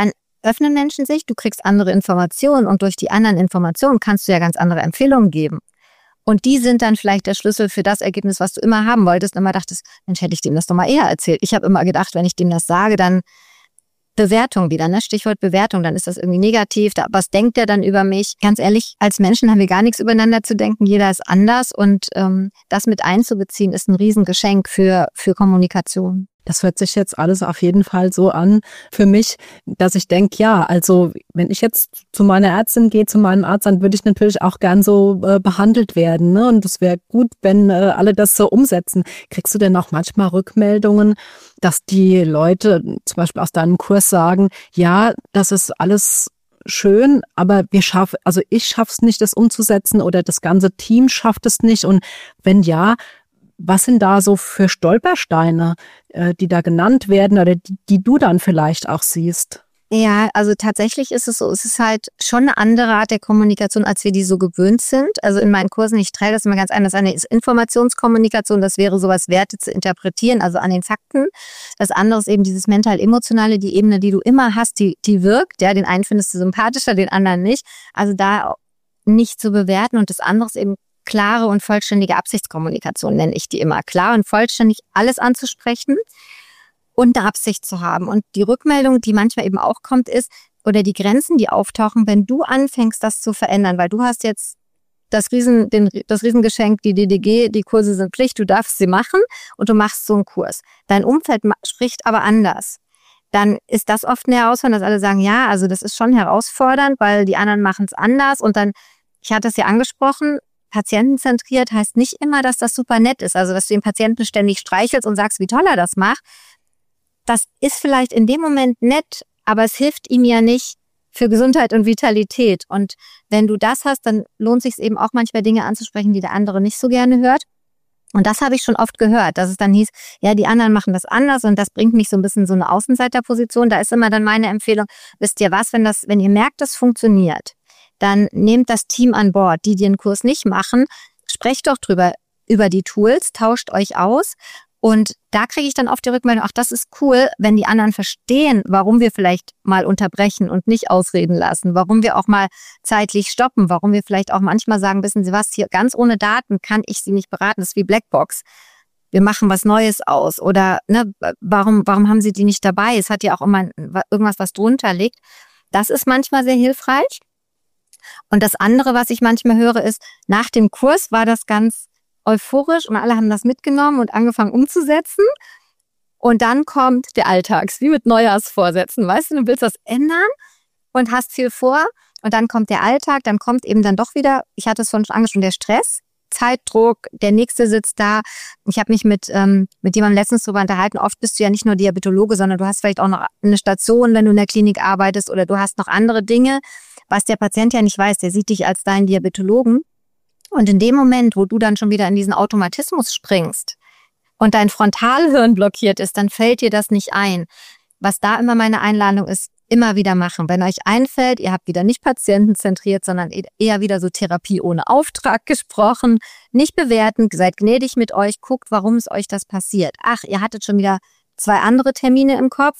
öffnen Menschen sich, du kriegst andere Informationen und durch die anderen Informationen kannst du ja ganz andere Empfehlungen geben. Und die sind dann vielleicht der Schlüssel für das Ergebnis, was du immer haben wolltest und immer dachtest, Mensch, hätte ich dem das doch mal eher erzählt. Ich habe immer gedacht, wenn ich dem das sage, dann Bewertung wieder, ne? Stichwort Bewertung, dann ist das irgendwie negativ. Da, was denkt der dann über mich? Ganz ehrlich, als Menschen haben wir gar nichts übereinander zu denken. Jeder ist anders und ähm, das mit einzubeziehen ist ein Riesengeschenk für für Kommunikation. Das hört sich jetzt alles auf jeden Fall so an für mich, dass ich denke, ja, also wenn ich jetzt zu meiner Ärztin gehe, zu meinem Arzt, dann würde ich natürlich auch gern so äh, behandelt werden, ne? Und es wäre gut, wenn äh, alle das so umsetzen. Kriegst du denn auch manchmal Rückmeldungen, dass die Leute zum Beispiel aus deinem Kurs sagen, ja, das ist alles schön, aber wir schaffen, also ich schaff's nicht, das umzusetzen oder das ganze Team schafft es nicht. Und wenn ja, was sind da so für Stolpersteine, die da genannt werden oder die, die du dann vielleicht auch siehst? Ja, also tatsächlich ist es so, es ist halt schon eine andere Art der Kommunikation, als wir die so gewöhnt sind. Also in meinen Kursen, ich teile das immer ganz anders. Das eine ist Informationskommunikation, das wäre sowas, Werte zu interpretieren, also an den Fakten. Das andere ist eben dieses mental-emotionale, die Ebene, die du immer hast, die, die wirkt. Ja, den einen findest du sympathischer, den anderen nicht. Also da nicht zu bewerten. Und das andere ist eben klare und vollständige Absichtskommunikation, nenne ich die immer. Klar und vollständig alles anzusprechen und eine Absicht zu haben. Und die Rückmeldung, die manchmal eben auch kommt, ist, oder die Grenzen, die auftauchen, wenn du anfängst, das zu verändern, weil du hast jetzt das Riesen, den, das Riesengeschenk, die D D G, die Kurse sind Pflicht, du darfst sie machen und du machst so einen Kurs. Dein Umfeld spricht aber anders. Dann ist das oft eine Herausforderung, dass alle sagen, ja, also das ist schon herausfordernd, weil die anderen machen es anders. Und dann, ich hatte es ja angesprochen, patientenzentriert heißt nicht immer, dass das super nett ist. Also, dass du den Patienten ständig streichelst und sagst, wie toll er das macht. Das ist vielleicht in dem Moment nett, aber es hilft ihm ja nicht für Gesundheit und Vitalität. Und wenn du das hast, dann lohnt es sich eben auch manchmal Dinge anzusprechen, die der andere nicht so gerne hört. Und das habe ich schon oft gehört, dass es dann hieß, ja, die anderen machen das anders und das bringt mich so ein bisschen so eine Außenseiterposition. Da ist immer dann meine Empfehlung, wisst ihr was, wenn das, wenn ihr merkt, das funktioniert, dann nehmt das Team an Bord, die den Kurs nicht machen, sprecht doch drüber, über die Tools, tauscht euch aus. Und da kriege ich dann oft die Rückmeldung, ach, das ist cool, wenn die anderen verstehen, warum wir vielleicht mal unterbrechen und nicht ausreden lassen, warum wir auch mal zeitlich stoppen, warum wir vielleicht auch manchmal sagen, wissen Sie was, hier ganz ohne Daten kann ich Sie nicht beraten, das ist wie Blackbox. Wir machen was Neues aus oder ne, warum, warum haben Sie die nicht dabei? Es hat ja auch immer irgendwas, was drunter liegt. Das ist manchmal sehr hilfreich. Und das andere, was ich manchmal höre, ist, nach dem Kurs war das ganz euphorisch und alle haben das mitgenommen und angefangen umzusetzen. Und dann kommt der Alltag, wie mit Neujahrsvorsätzen. Weißt du, du willst was ändern und hast viel vor. Und dann kommt der Alltag, dann kommt eben dann doch wieder, ich hatte es schon angesprochen, der Stress, Zeitdruck, der Nächste sitzt da. Ich habe mich mit ähm, mit jemandem letztens darüber unterhalten, oft bist du ja nicht nur Diabetologe, sondern du hast vielleicht auch noch eine Station, wenn du in der Klinik arbeitest oder du hast noch andere Dinge, was der Patient ja nicht weiß, der sieht dich als deinen Diabetologen. Und in dem Moment, wo du dann schon wieder in diesen Automatismus springst und dein Frontalhirn blockiert ist, dann fällt dir das nicht ein. Was da immer meine Einladung ist, immer wieder machen. Wenn euch einfällt, ihr habt wieder nicht patientenzentriert, sondern eher wieder so Therapie ohne Auftrag gesprochen, nicht bewerten, seid gnädig mit euch, guckt, warum es euch das passiert. Ach, ihr hattet schon wieder zwei andere Termine im Kopf.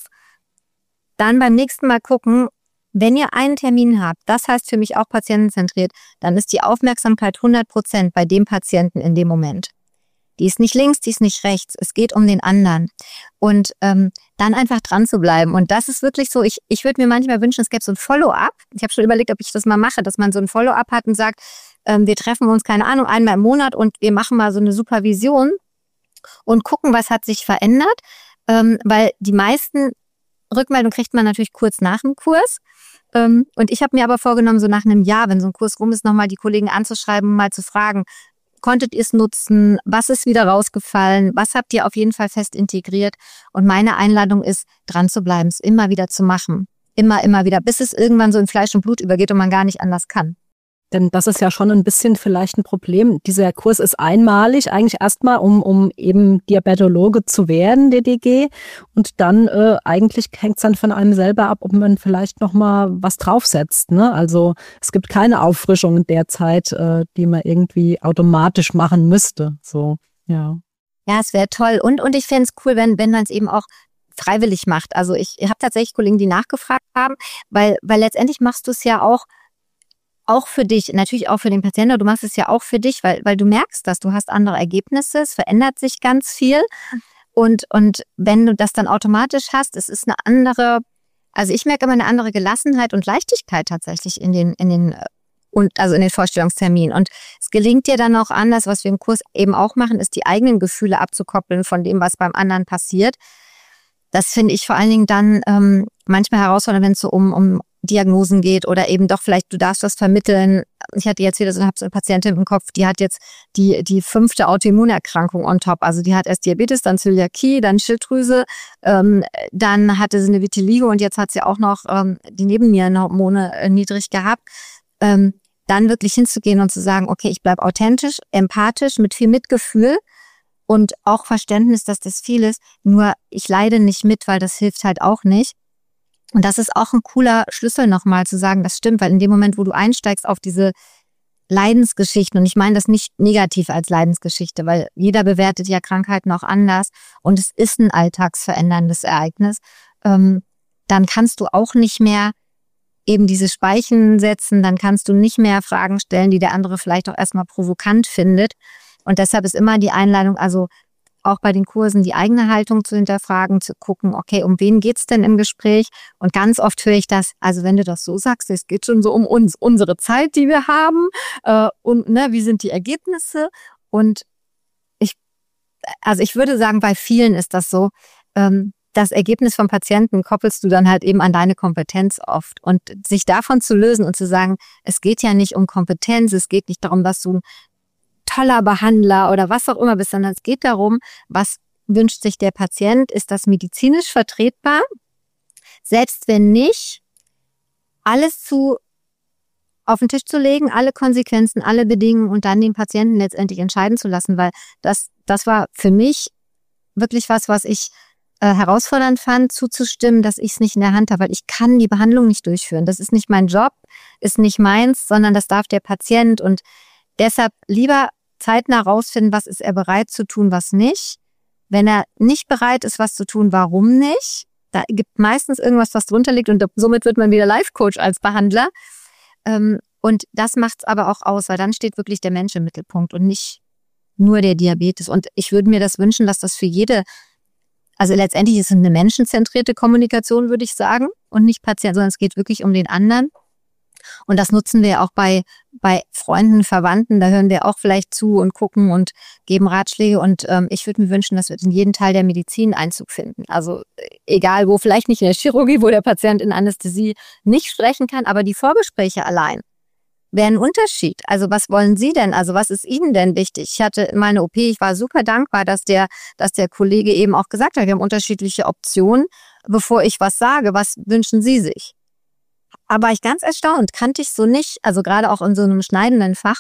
Dann beim nächsten Mal gucken, wenn ihr einen Termin habt, das heißt für mich auch patientenzentriert, dann ist die Aufmerksamkeit hundert Prozent bei dem Patienten in dem Moment. Die ist nicht links, die ist nicht rechts. Es geht um den anderen. Und ähm, dann einfach dran zu bleiben. Und das ist wirklich so, ich, ich würde mir manchmal wünschen, es gäbe so ein Follow-up. Ich habe schon überlegt, ob ich das mal mache, dass man so ein Follow-up hat und sagt, ähm, wir treffen uns, keine Ahnung, einmal im Monat und wir machen mal so eine Supervision und gucken, was hat sich verändert. Ähm, weil die meisten Rückmeldungen kriegt man natürlich kurz nach dem Kurs. Ähm, und ich habe mir aber vorgenommen, so nach einem Jahr, wenn so ein Kurs rum ist, nochmal die Kollegen anzuschreiben, mal zu fragen, konntet ihr es nutzen? Was ist wieder rausgefallen? Was habt ihr auf jeden Fall fest integriert? Und meine Einladung ist, dran zu bleiben, es immer wieder zu machen. Immer, immer wieder, bis es irgendwann so in Fleisch und Blut übergeht und man gar nicht anders kann. Denn das ist ja schon ein bisschen vielleicht ein Problem. Dieser Kurs ist einmalig, eigentlich erstmal, um um eben Diabetologe zu werden, D D G. Und dann äh, eigentlich hängt es dann von einem selber ab, ob man vielleicht nochmal was draufsetzt. Ne? Also es gibt keine Auffrischung in der Zeit, äh, die man irgendwie automatisch machen müsste. So, ja. Ja, es wäre toll. Und und ich fände es cool, wenn wenn man es eben auch freiwillig macht. Also ich, ich habe tatsächlich Kollegen, die nachgefragt haben, weil, weil letztendlich machst du es ja auch auch für dich, natürlich auch für den Patienten, aber du machst es ja auch für dich, weil, weil du merkst, dass du hast andere Ergebnisse, es verändert sich ganz viel. Und, und wenn du das dann automatisch hast, es ist eine andere, also ich merke immer eine andere Gelassenheit und Leichtigkeit tatsächlich in den, in den, und also in den Vorstellungsterminen. Und es gelingt dir dann auch anders, was wir im Kurs eben auch machen, ist die eigenen Gefühle abzukoppeln von dem, was beim anderen passiert. Das finde ich vor allen Dingen dann ähm, manchmal herausfordernd, wenn es so um, um Diagnosen geht oder eben doch vielleicht, du darfst was vermitteln. Ich hatte jetzt wieder so, hab so eine Patientin im Kopf, die hat jetzt die die fünfte Autoimmunerkrankung on top. Also die hat erst Diabetes, dann Zöliakie, dann Schilddrüse, ähm, dann hatte sie eine Vitiligo und jetzt hat sie auch noch ähm, die Nebennierenhormone äh, niedrig gehabt. Ähm, dann wirklich hinzugehen und zu sagen, okay, ich bleib authentisch, empathisch, mit viel Mitgefühl und auch Verständnis, dass das viel ist. Nur ich leide nicht mit, weil das hilft halt auch nicht. Und das ist auch ein cooler Schlüssel nochmal zu sagen, das stimmt, weil in dem Moment, wo du einsteigst auf diese Leidensgeschichten, und ich meine das nicht negativ als Leidensgeschichte, weil jeder bewertet ja Krankheiten auch anders und es ist ein alltagsveränderndes Ereignis, ähm, dann kannst du auch nicht mehr eben diese Speichen setzen, dann kannst du nicht mehr Fragen stellen, die der andere vielleicht auch erstmal provokant findet. Und deshalb ist immer die Einladung, also auch bei den Kursen die eigene Haltung zu hinterfragen, zu gucken, okay, um wen geht's denn im Gespräch? Und ganz oft höre ich das, also wenn du das so sagst, es geht schon so um uns, unsere Zeit, die wir haben, äh, und ne, wie sind die Ergebnisse? Und ich, also ich würde sagen, bei vielen ist das so, ähm, das Ergebnis vom Patienten koppelst du dann halt eben an deine Kompetenz oft. Und sich davon zu lösen und zu sagen, es geht ja nicht um Kompetenz, es geht nicht darum, dass du toller Behandler oder was auch immer bist, sondern es geht darum, was wünscht sich der Patient, ist das medizinisch vertretbar? Selbst wenn nicht, alles zu auf den Tisch zu legen, alle Konsequenzen, alle Bedingungen und dann den Patienten letztendlich entscheiden zu lassen, weil das, das war für mich wirklich was, was ich äh, herausfordernd fand, zuzustimmen, dass ich es nicht in der Hand habe, weil ich kann die Behandlung nicht durchführen. Das ist nicht mein Job, ist nicht meins, sondern das darf der Patient und deshalb lieber zeitnah rausfinden, was ist er bereit zu tun, was nicht. Wenn er nicht bereit ist, was zu tun, warum nicht? Da gibt meistens irgendwas, was drunter liegt und somit wird man wieder Life-Coach als Behandler. Und das macht es aber auch aus, weil dann steht wirklich der Mensch im Mittelpunkt und nicht nur der Diabetes. Und ich würde mir das wünschen, dass das für jede, also letztendlich ist es eine menschenzentrierte Kommunikation, würde ich sagen, und nicht Patient, sondern es geht wirklich um den anderen. Und das nutzen wir auch bei bei Freunden, Verwandten, da hören wir auch vielleicht zu und gucken und geben Ratschläge. Und ähm, ich würde mir wünschen, dass wir in jeden Teil der Medizin Einzug finden. Also egal wo, vielleicht nicht in der Chirurgie, wo der Patient in Anästhesie nicht sprechen kann, aber die Vorgespräche allein wären ein Unterschied. Also was wollen Sie denn? Also was ist Ihnen denn wichtig? Ich hatte meine O P, ich war super dankbar, dass der, dass der Kollege eben auch gesagt hat, wir haben unterschiedliche Optionen, bevor ich was sage. Was wünschen Sie sich? Aber ich ganz erstaunt, kannte ich so nicht, also gerade auch in so einem schneidenden Fach.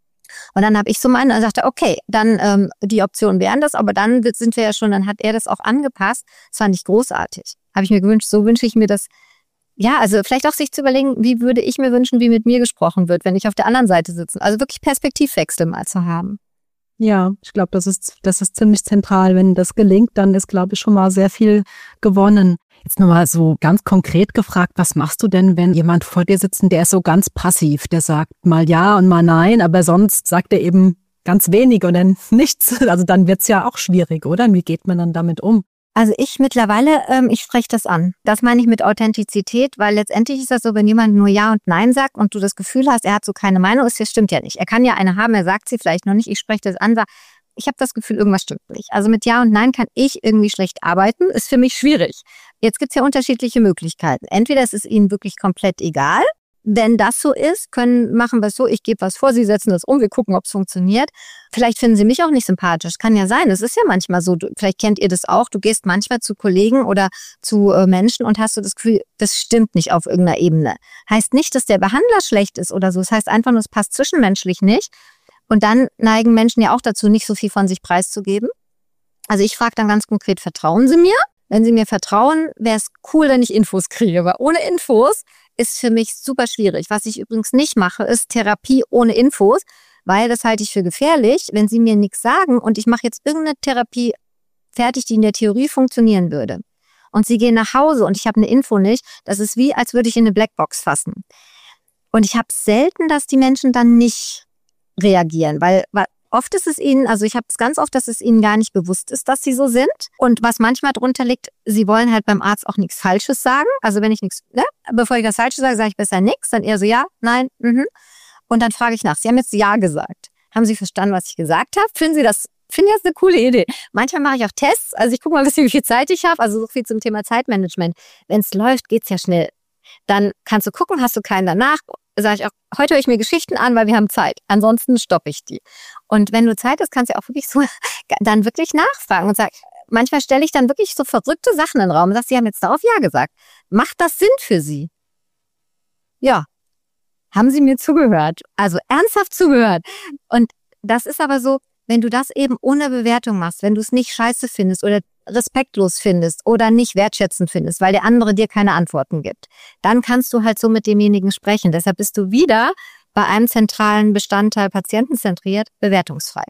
Und dann habe ich so meinen, und sagte, okay, dann ähm, die Optionen wären das, aber dann sind wir ja schon, dann hat er das auch angepasst. Das fand ich großartig. Habe ich mir gewünscht, so wünsche ich mir das. Ja, also vielleicht auch sich zu überlegen, wie würde ich mir wünschen, wie mit mir gesprochen wird, wenn ich auf der anderen Seite sitze. Also wirklich Perspektivwechsel mal zu haben. Ja, ich glaube, das ist, das ist ziemlich zentral. Wenn das gelingt, dann ist, glaube ich, schon mal sehr viel gewonnen. Jetzt nochmal so ganz konkret gefragt, was machst du denn, wenn jemand vor dir sitzt, der ist so ganz passiv, der sagt mal ja und mal nein, aber sonst sagt er eben ganz wenig und dann nichts. Also dann wird's ja auch schwierig, oder? Wie geht man dann damit um? Also ich mittlerweile, ähm, ich spreche das an. Das meine ich mit Authentizität, weil letztendlich ist das so, wenn jemand nur Ja und Nein sagt und du das Gefühl hast, er hat so keine Meinung, das stimmt ja nicht. Er kann ja eine haben, er sagt sie vielleicht noch nicht, ich spreche das an, sage, ich habe das Gefühl, irgendwas stimmt nicht. Also mit Ja und Nein kann ich irgendwie schlecht arbeiten, ist für mich schwierig. Jetzt gibt's ja unterschiedliche Möglichkeiten. Entweder es ist Ihnen wirklich komplett egal. Wenn das so ist, können machen wir es so, ich gebe was vor, Sie setzen das um, wir gucken, ob es funktioniert. Vielleicht finden Sie mich auch nicht sympathisch, kann ja sein. Es ist ja manchmal so, du, vielleicht kennt ihr das auch, du gehst manchmal zu Kollegen oder zu äh, Menschen und hast du das Gefühl, das stimmt nicht auf irgendeiner Ebene. Heißt nicht, dass der Behandler schlecht ist oder so, es heißt einfach nur, es passt zwischenmenschlich nicht. Und dann neigen Menschen ja auch dazu, nicht so viel von sich preiszugeben. Also ich frage dann ganz konkret, vertrauen Sie mir? Wenn Sie mir vertrauen, wäre es cool, wenn ich Infos kriege. Weil ohne Infos ist für mich super schwierig. Was ich übrigens nicht mache, ist Therapie ohne Infos, weil das halte ich für gefährlich, wenn Sie mir nichts sagen und ich mache jetzt irgendeine Therapie fertig, die in der Theorie funktionieren würde. und sie gehen nach Hause und ich habe eine Info nicht, das ist wie, als würde ich in eine Blackbox fassen. Und ich habe selten, dass die Menschen dann nicht reagieren, weil, weil oft ist es ihnen, also ich habe es ganz oft, dass es ihnen gar nicht bewusst ist, dass sie so sind. Und was manchmal drunter liegt, sie wollen halt beim Arzt auch nichts Falsches sagen. Also wenn ich nichts, ne, bevor ich das Falsche sage, sage ich besser nichts. Dann eher so ja, nein, mhm. Und dann frage ich nach. Sie haben jetzt ja gesagt. Haben Sie verstanden, was ich gesagt habe? Finden Sie das, finde ich das eine coole Idee? Manchmal mache ich auch Tests. Also ich gucke mal ein bisschen, wie viel Zeit ich habe. Also so viel zum Thema Zeitmanagement. Wenn es läuft, geht's ja schnell. Dann kannst du gucken, hast du keinen danach. Sage ich auch, heute höre ich mir Geschichten an, weil wir haben Zeit. Ansonsten stoppe ich die. Und wenn du Zeit hast, kannst du auch wirklich so dann wirklich nachfragen und sagen, manchmal stelle ich dann wirklich so verrückte Sachen in den Raum und sage, Sie haben jetzt darauf ja gesagt. Macht das Sinn für Sie? Ja. Haben Sie mir zugehört? Also ernsthaft zugehört. Und das ist aber so, wenn du das eben ohne Bewertung machst, wenn du es nicht scheiße findest oder respektlos findest oder nicht wertschätzend findest, weil der andere dir keine Antworten gibt, dann kannst du halt so mit demjenigen sprechen. Deshalb bist du wieder bei einem zentralen Bestandteil patientenzentriert, bewertungsfrei.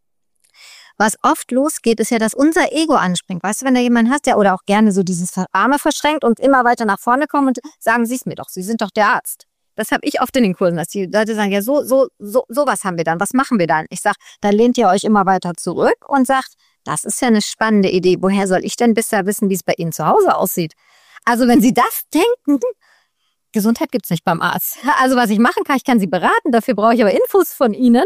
Was oft losgeht, ist ja, dass unser Ego anspringt. Weißt du, wenn da jemand hast, der oder auch gerne so dieses Arme verschränkt und immer weiter nach vorne kommt und sagen, Sie es mir doch, Sie sind doch der Arzt. Das habe ich oft in den Kursen, dass die Leute sagen, ja, so, so, so, sowas haben wir dann. Was machen wir dann? Ich sage, dann lehnt ihr euch immer weiter zurück und sagt, das ist ja eine spannende Idee. Woher soll ich denn bisher wissen, wie es bei Ihnen zu Hause aussieht? Also wenn Sie das denken, Gesundheit gibt's nicht beim Arzt. Also was ich machen kann, ich kann Sie beraten, dafür brauche ich aber Infos von Ihnen.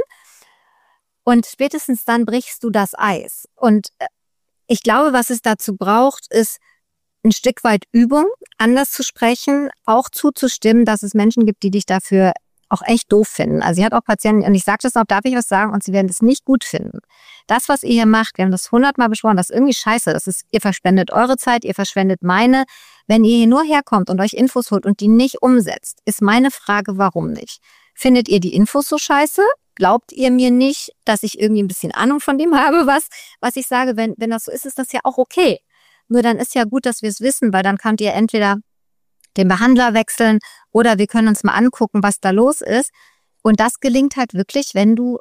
Und spätestens dann brichst du das Eis. Und ich glaube, was es dazu braucht, ist ein Stück weit Übung, anders zu sprechen, auch zuzustimmen, dass es Menschen gibt, die dich dafür auch echt doof finden. Also sie hat auch Patienten, und ich sage das auch, darf ich was sagen, und sie werden das nicht gut finden. Das, was ihr hier macht, wir haben das hundertmal besprochen, das ist irgendwie scheiße. Das ist, ihr verschwendet eure Zeit, ihr verschwendet meine. Wenn ihr hier nur herkommt und euch Infos holt und die nicht umsetzt, ist meine Frage, warum nicht? Findet ihr die Infos so scheiße? Glaubt ihr mir nicht, dass ich irgendwie ein bisschen Ahnung von dem habe, was, was ich sage? Wenn, wenn das so ist, ist das ja auch okay. Nur dann ist ja gut, dass wir es wissen, weil dann könnt ihr entweder den Behandler wechseln oder wir können uns mal angucken, was da los ist. Und das gelingt halt wirklich, wenn du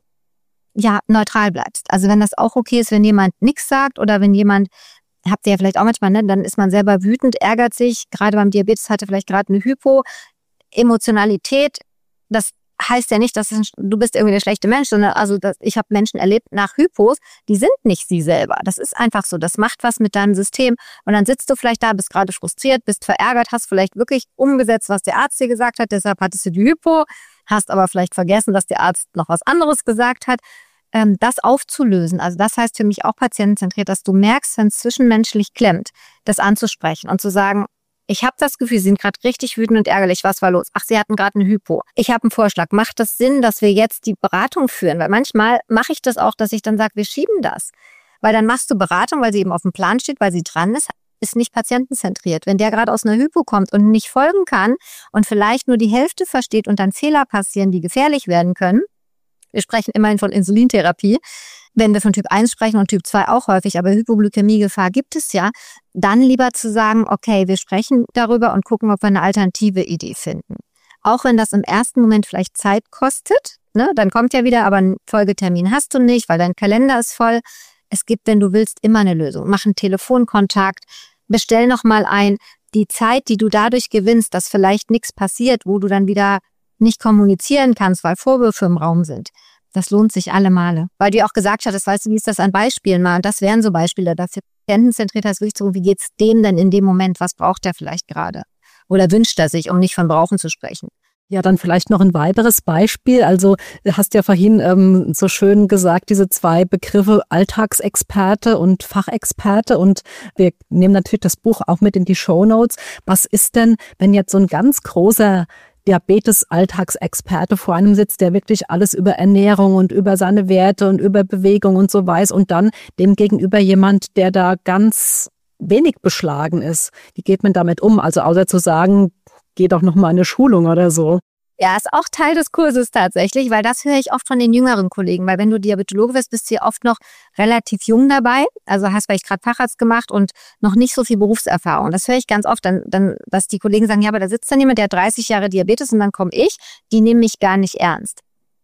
ja neutral bleibst. Also wenn das auch okay ist, wenn jemand nichts sagt oder wenn jemand, habt ihr ja vielleicht auch manchmal, ne, dann ist man selber wütend, ärgert sich. Gerade beim Diabetes hatte vielleicht gerade eine Hypo. Emotionalität, das heißt ja nicht, dass es, du bist irgendwie der schlechte Mensch, sondern also das, ich habe Menschen erlebt nach Hypos, die sind nicht sie selber. Das ist einfach so, das macht was mit deinem System und dann sitzt du vielleicht da, bist gerade frustriert, bist verärgert, hast vielleicht wirklich umgesetzt, was der Arzt dir gesagt hat, deshalb hattest du die Hypo, hast aber vielleicht vergessen, dass der Arzt noch was anderes gesagt hat. Ähm, das aufzulösen, also das heißt für mich auch patientenzentriert, dass du merkst, wenn es zwischenmenschlich klemmt, das anzusprechen und zu sagen, ich habe das Gefühl, Sie sind gerade richtig wütend und ärgerlich. Was war los? Ach, Sie hatten gerade eine Hypo. Ich habe einen Vorschlag. Macht das Sinn, dass wir jetzt die Beratung führen? Weil manchmal mache ich das auch, dass ich dann sage, wir schieben das. Weil dann machst du Beratung, weil sie eben auf dem Plan steht, weil sie dran ist, ist nicht patientenzentriert. Wenn der gerade aus einer Hypo kommt und nicht folgen kann und vielleicht nur die Hälfte versteht und dann Fehler passieren, die gefährlich werden können. Wir sprechen immerhin von Insulintherapie. Wenn wir von Typ eins sprechen und Typ zwei auch häufig, aber Hypoglykämie-Gefahr gibt es ja, dann lieber zu sagen, okay, wir sprechen darüber und gucken, ob wir eine alternative Idee finden. Auch wenn das im ersten Moment vielleicht Zeit kostet, ne, dann kommt ja wieder, aber einen Folgetermin hast du nicht, weil dein Kalender ist voll. Es gibt, wenn du willst, immer eine Lösung. Mach einen Telefonkontakt, bestell nochmal ein. Die Zeit, die du dadurch gewinnst, dass vielleicht nichts passiert, wo du dann wieder nicht kommunizieren kannst, weil Vorwürfe im Raum sind. Das lohnt sich alle Male. Weil du auch gesagt hattest, weißt du, wie ist das an Beispielen mal? Und das wären so Beispiele dafür. Patientenzentriert heißt wirklich so, wie geht's dem denn in dem Moment? Was braucht er vielleicht gerade? Oder wünscht er sich, um nicht von brauchen zu sprechen? Ja, dann vielleicht noch ein weiteres Beispiel. Also du hast ja vorhin ähm, so schön gesagt, diese zwei Begriffe Alltagsexperte und Fachexperte. Und wir nehmen natürlich das Buch auch mit in die Shownotes. Was ist denn, wenn jetzt so ein ganz großer Diabetes-Alltagsexperte vor einem sitzt, der wirklich alles über Ernährung und über seine Werte und über Bewegung und so weiß und dann dem gegenüber jemand, der da ganz wenig beschlagen ist. Wie geht man damit um? Also außer zu sagen, geh doch noch mal eine Schulung oder so. Ja, ist auch Teil des Kurses tatsächlich, weil das höre ich oft von den jüngeren Kollegen, weil wenn du Diabetologe wirst, bist du ja oft noch relativ jung dabei, also hast vielleicht gerade Facharzt gemacht und noch nicht so viel Berufserfahrung. Das höre ich ganz oft, dann, dann, dass die Kollegen sagen, ja, aber da sitzt dann jemand, der hat dreißig Jahre Diabetes und dann komme ich, die nehmen mich gar nicht ernst.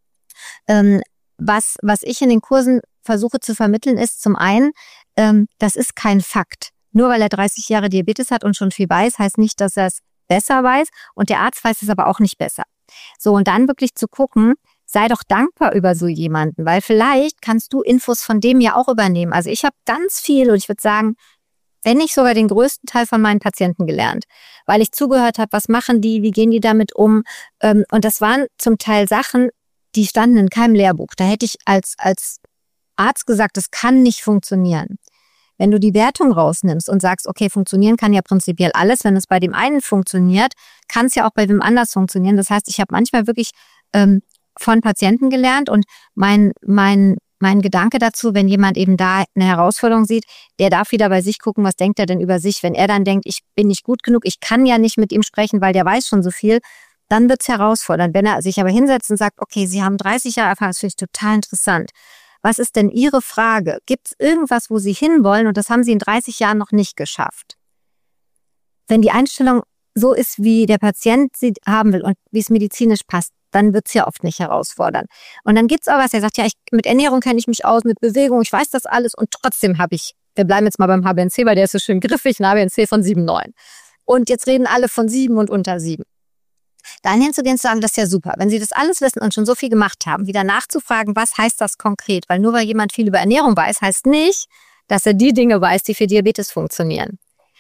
Ähm, was, was ich in den Kursen versuche zu vermitteln, ist zum einen, ähm, das ist kein Fakt. Nur weil er dreißig Jahre Diabetes hat und schon viel weiß, heißt nicht, dass er es besser weiß. Und der Arzt weiß es aber auch nicht besser. So, und dann wirklich zu gucken, sei doch dankbar über so jemanden, weil vielleicht kannst du Infos von dem ja auch übernehmen. Also ich habe ganz viel und ich würde sagen, wenn nicht sogar den größten Teil von meinen Patienten gelernt, weil ich zugehört habe, was machen die, wie gehen die damit um. Und das waren zum Teil Sachen, die standen in keinem Lehrbuch. Da hätte ich als, als Arzt gesagt, das kann nicht funktionieren. Wenn du die Wertung rausnimmst und sagst, okay, funktionieren kann ja prinzipiell alles, wenn es bei dem einen funktioniert, kann es ja auch bei dem anders funktionieren. Das heißt, ich habe manchmal wirklich ähm, von Patienten gelernt und mein, mein, mein Gedanke dazu, wenn jemand eben da eine Herausforderung sieht, der darf wieder bei sich gucken, was denkt er denn über sich. Wenn er dann denkt, ich bin nicht gut genug, ich kann ja nicht mit ihm sprechen, weil der weiß schon so viel, dann wird's herausfordernd. Wenn er sich aber hinsetzt und sagt, okay, Sie haben dreißig Jahre Erfahrung, das finde ich total interessant. Was ist denn Ihre Frage? Gibt es irgendwas, wo Sie hinwollen und das haben Sie in dreißig Jahren noch nicht geschafft? Wenn die Einstellung so ist, wie der Patient sie haben will und wie es medizinisch passt, dann wird es ja oft nicht herausfordern. Und dann gibt's auch was, der sagt, ja, ich, mit Ernährung kenne ich mich aus, mit Bewegung, ich weiß das alles und trotzdem habe ich, wir bleiben jetzt mal beim H b A one c, weil der ist so schön griffig, ein H b A one c von sieben Komma neun. Und jetzt reden alle von sieben und unter sieben. Dann hinzugehen zu sagen, das ist ja super. Wenn Sie das alles wissen und schon so viel gemacht haben, wieder nachzufragen, was heißt das konkret? Weil nur weil jemand viel über Ernährung weiß, heißt nicht, dass er die Dinge weiß, die für Diabetes funktionieren.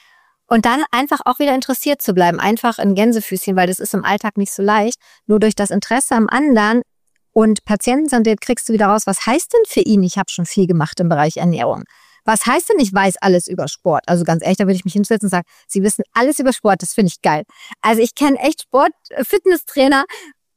Und dann einfach auch wieder interessiert zu bleiben, einfach ein Gänsefüßchen, weil das ist im Alltag nicht so leicht. Nur durch das Interesse am anderen und Patientensondiert kriegst du wieder raus, was heißt denn für ihn, ich habe schon viel gemacht im Bereich Ernährung. Was heißt denn, ich weiß alles über Sport? Also ganz ehrlich, da würde ich mich hinsetzen und sagen, Sie wissen alles über Sport, das finde ich geil. Also ich kenne echt Sport, Fitnesstrainer,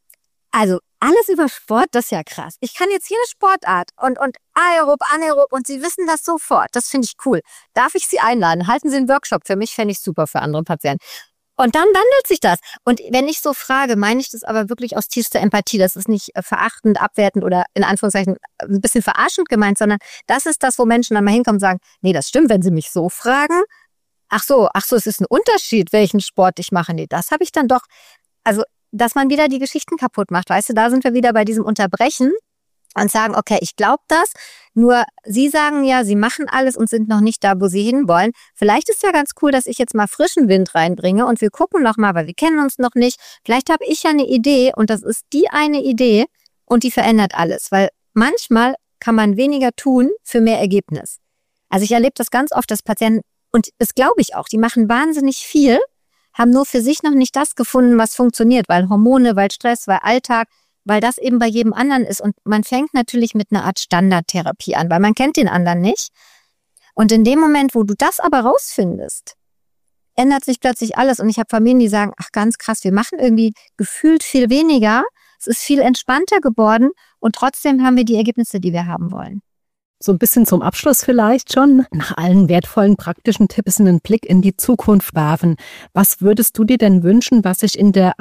also alles über Sport, das ist ja krass. Ich kann jetzt jede Sportart und, und Aerob, Anaerob und Sie wissen das sofort. Das finde ich cool. Darf ich Sie einladen? Halten Sie einen Workshop für mich, fände ich super für andere Patienten. Und dann wandelt sich das. Und wenn ich so frage, meine ich das aber wirklich aus tiefster Empathie. Das ist nicht verachtend, abwertend oder in Anführungszeichen ein bisschen verarschend gemeint, sondern das ist das, wo Menschen dann mal hinkommen und sagen, nee, das stimmt, wenn Sie mich so fragen. Ach so, ach so, es ist ein Unterschied, welchen Sport ich mache. Nee, das habe ich dann doch. Also, dass man wieder die Geschichten kaputt macht. Weißt du, da sind wir wieder bei diesem Unterbrechen und sagen, okay, ich glaube das, nur Sie sagen ja, Sie machen alles und sind noch nicht da, wo Sie hinwollen. Vielleicht ist ja ganz cool, dass ich jetzt mal frischen Wind reinbringe und wir gucken noch mal, weil wir kennen uns noch nicht. Vielleicht habe ich ja eine Idee und das ist die eine Idee und die verändert alles, weil manchmal kann man weniger tun für mehr Ergebnis. Also ich erlebe das ganz oft, dass Patienten, und das glaube ich auch, die machen wahnsinnig viel, haben nur für sich noch nicht das gefunden, was funktioniert, weil Hormone, weil Stress, weil Alltag, weil das eben bei jedem anderen ist. Und man fängt natürlich mit einer Art Standardtherapie an, weil man kennt den anderen nicht. Und in dem Moment, wo du das aber rausfindest, ändert sich plötzlich alles. Und ich habe Familien, die sagen, ach ganz krass, wir machen irgendwie gefühlt viel weniger. Es ist viel entspannter geworden und trotzdem haben wir die Ergebnisse, die wir haben wollen. So ein bisschen zum Abschluss vielleicht schon. Nach allen wertvollen praktischen Tipps einen Blick in die Zukunft werfen. Was würdest du dir denn wünschen, was sich in der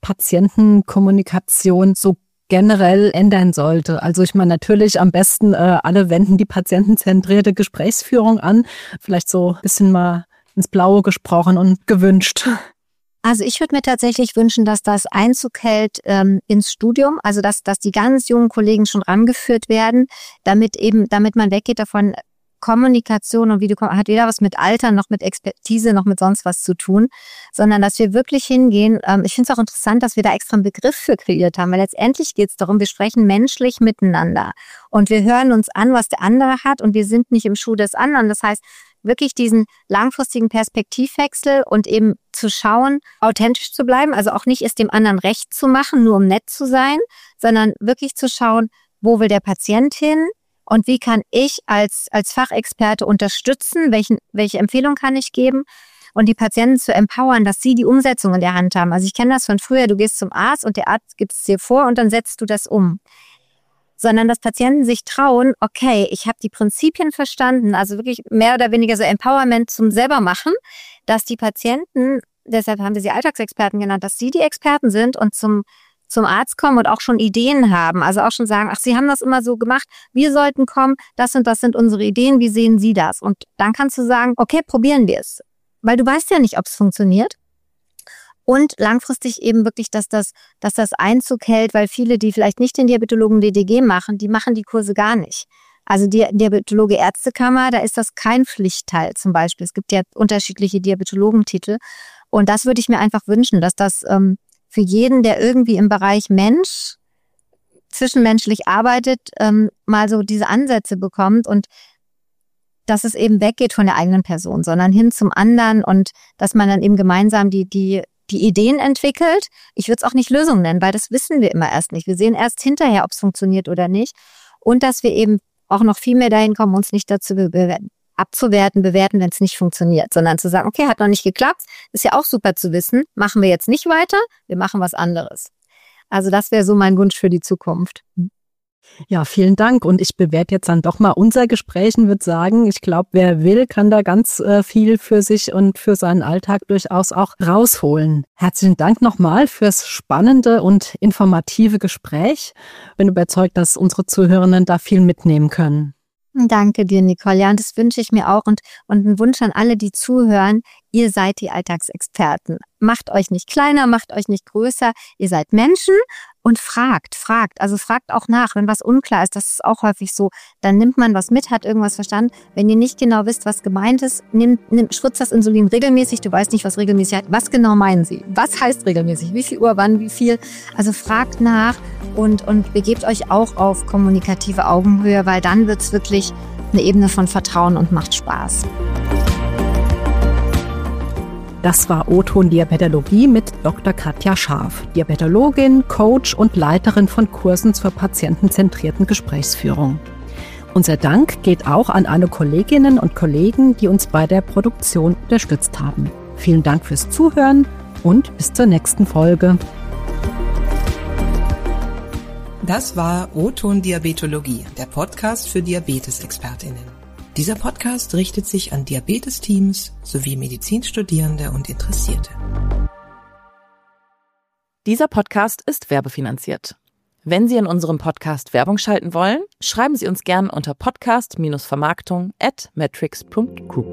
Arzt-Patienten-Kommunikation so generell ändern sollte? Also ich meine natürlich am besten äh, alle wenden die patientenzentrierte Gesprächsführung an. Vielleicht so ein bisschen mal ins Blaue gesprochen und gewünscht. Also ich würde mir tatsächlich wünschen, dass das Einzug hält ähm, ins Studium, also dass, dass die ganz jungen Kollegen schon rangeführt werden, damit eben, damit man weggeht davon, Kommunikation und Video hat weder was mit Alter noch mit Expertise noch mit sonst was zu tun, sondern dass wir wirklich hingehen. Ähm, ich finde es auch interessant, dass wir da extra einen Begriff für kreiert haben, weil letztendlich geht es darum, wir sprechen menschlich miteinander und wir hören uns an, was der andere hat und wir sind nicht im Schuh des anderen. Das heißt, wirklich diesen langfristigen Perspektivwechsel und eben zu schauen, authentisch zu bleiben, also auch nicht es dem anderen recht zu machen, nur um nett zu sein, sondern wirklich zu schauen, wo will der Patient hin und wie kann ich als als Fachexperte unterstützen, welchen, welche Empfehlung kann ich geben und die Patienten zu empowern, dass sie die Umsetzung in der Hand haben. Also ich kenne das von früher, du gehst zum Arzt und der Arzt gibt es dir vor und dann setzt du das um. Sondern dass Patienten sich trauen, okay, ich habe die Prinzipien verstanden, also wirklich mehr oder weniger so Empowerment zum selber machen, dass die Patienten, deshalb haben wir sie Alltagsexperten genannt, dass sie die Experten sind und zum zum Arzt kommen und auch schon Ideen haben, also auch schon sagen, ach, Sie haben das immer so gemacht, wir sollten kommen, das und das sind unsere Ideen, wie sehen Sie das? Und dann kannst du sagen, okay, probieren wir es, weil du weißt ja nicht, ob es funktioniert. Und langfristig eben wirklich, dass das, dass das Einzug hält, weil viele, die vielleicht nicht den Diabetologen D D G machen, die machen die Kurse gar nicht. Also die Diabetologe-Ärztekammer, da ist das kein Pflichtteil zum Beispiel. Es gibt ja unterschiedliche Diabetologentitel. Und das würde ich mir einfach wünschen, dass das ähm, für jeden, der irgendwie im Bereich Mensch zwischenmenschlich arbeitet, ähm, mal so diese Ansätze bekommt und dass es eben weggeht von der eigenen Person, sondern hin zum anderen und dass man dann eben gemeinsam die die die Ideen entwickelt. Ich würde es auch nicht Lösung nennen, weil das wissen wir immer erst nicht. Wir sehen erst hinterher, ob es funktioniert oder nicht. Und dass wir eben auch noch viel mehr dahin kommen, uns nicht dazu bewerten, abzuwerten, bewerten, wenn es nicht funktioniert, sondern zu sagen, okay, hat noch nicht geklappt, ist ja auch super zu wissen, machen wir jetzt nicht weiter, wir machen was anderes. Also das wäre so mein Wunsch für die Zukunft. Ja, vielen Dank. Und ich bewerte jetzt dann doch mal unser Gespräch und würde sagen, ich glaube, wer will, kann da ganz äh, viel für sich und für seinen Alltag durchaus auch rausholen. Herzlichen Dank nochmal fürs spannende und informative Gespräch. Bin überzeugt, dass unsere Zuhörenden da viel mitnehmen können. Danke dir, Nicole. Ja, und das wünsche ich mir auch. Und, und ein Wunsch an alle, die zuhören, ihr seid die Alltagsexperten. Macht euch nicht kleiner, macht euch nicht größer. Ihr seid Menschen und fragt, fragt. Also fragt auch nach, wenn was unklar ist. Das ist auch häufig so. Dann nimmt man was mit, hat irgendwas verstanden. Wenn ihr nicht genau wisst, was gemeint ist, nimmt, nimmt, spritzt das Insulin regelmäßig. Du weißt nicht, was regelmäßig heißt. Was genau meinen Sie? Was heißt regelmäßig? Wie viel Uhr, wann, wie viel? Also fragt nach und, und begebt euch auch auf kommunikative Augenhöhe, weil dann wird's wirklich eine Ebene von Vertrauen und macht Spaß. Das war O-Ton Diabetologie mit Doktor Katja Scharf, Diabetologin, Coach und Leiterin von Kursen zur patientenzentrierten Gesprächsführung. Unser Dank geht auch an alle Kolleginnen und Kollegen, die uns bei der Produktion unterstützt haben. Vielen Dank fürs Zuhören und bis zur nächsten Folge. Das war O-Ton Diabetologie, der Podcast für Diabetes-ExpertInnen. Dieser Podcast richtet sich an Diabetesteams sowie Medizinstudierende und Interessierte. Dieser Podcast ist werbefinanziert. Wenn Sie in unserem Podcast Werbung schalten wollen, schreiben Sie uns gern unter podcast vermarktung at matrix punkt group.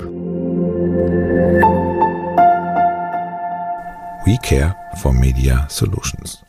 We care for Media Solutions.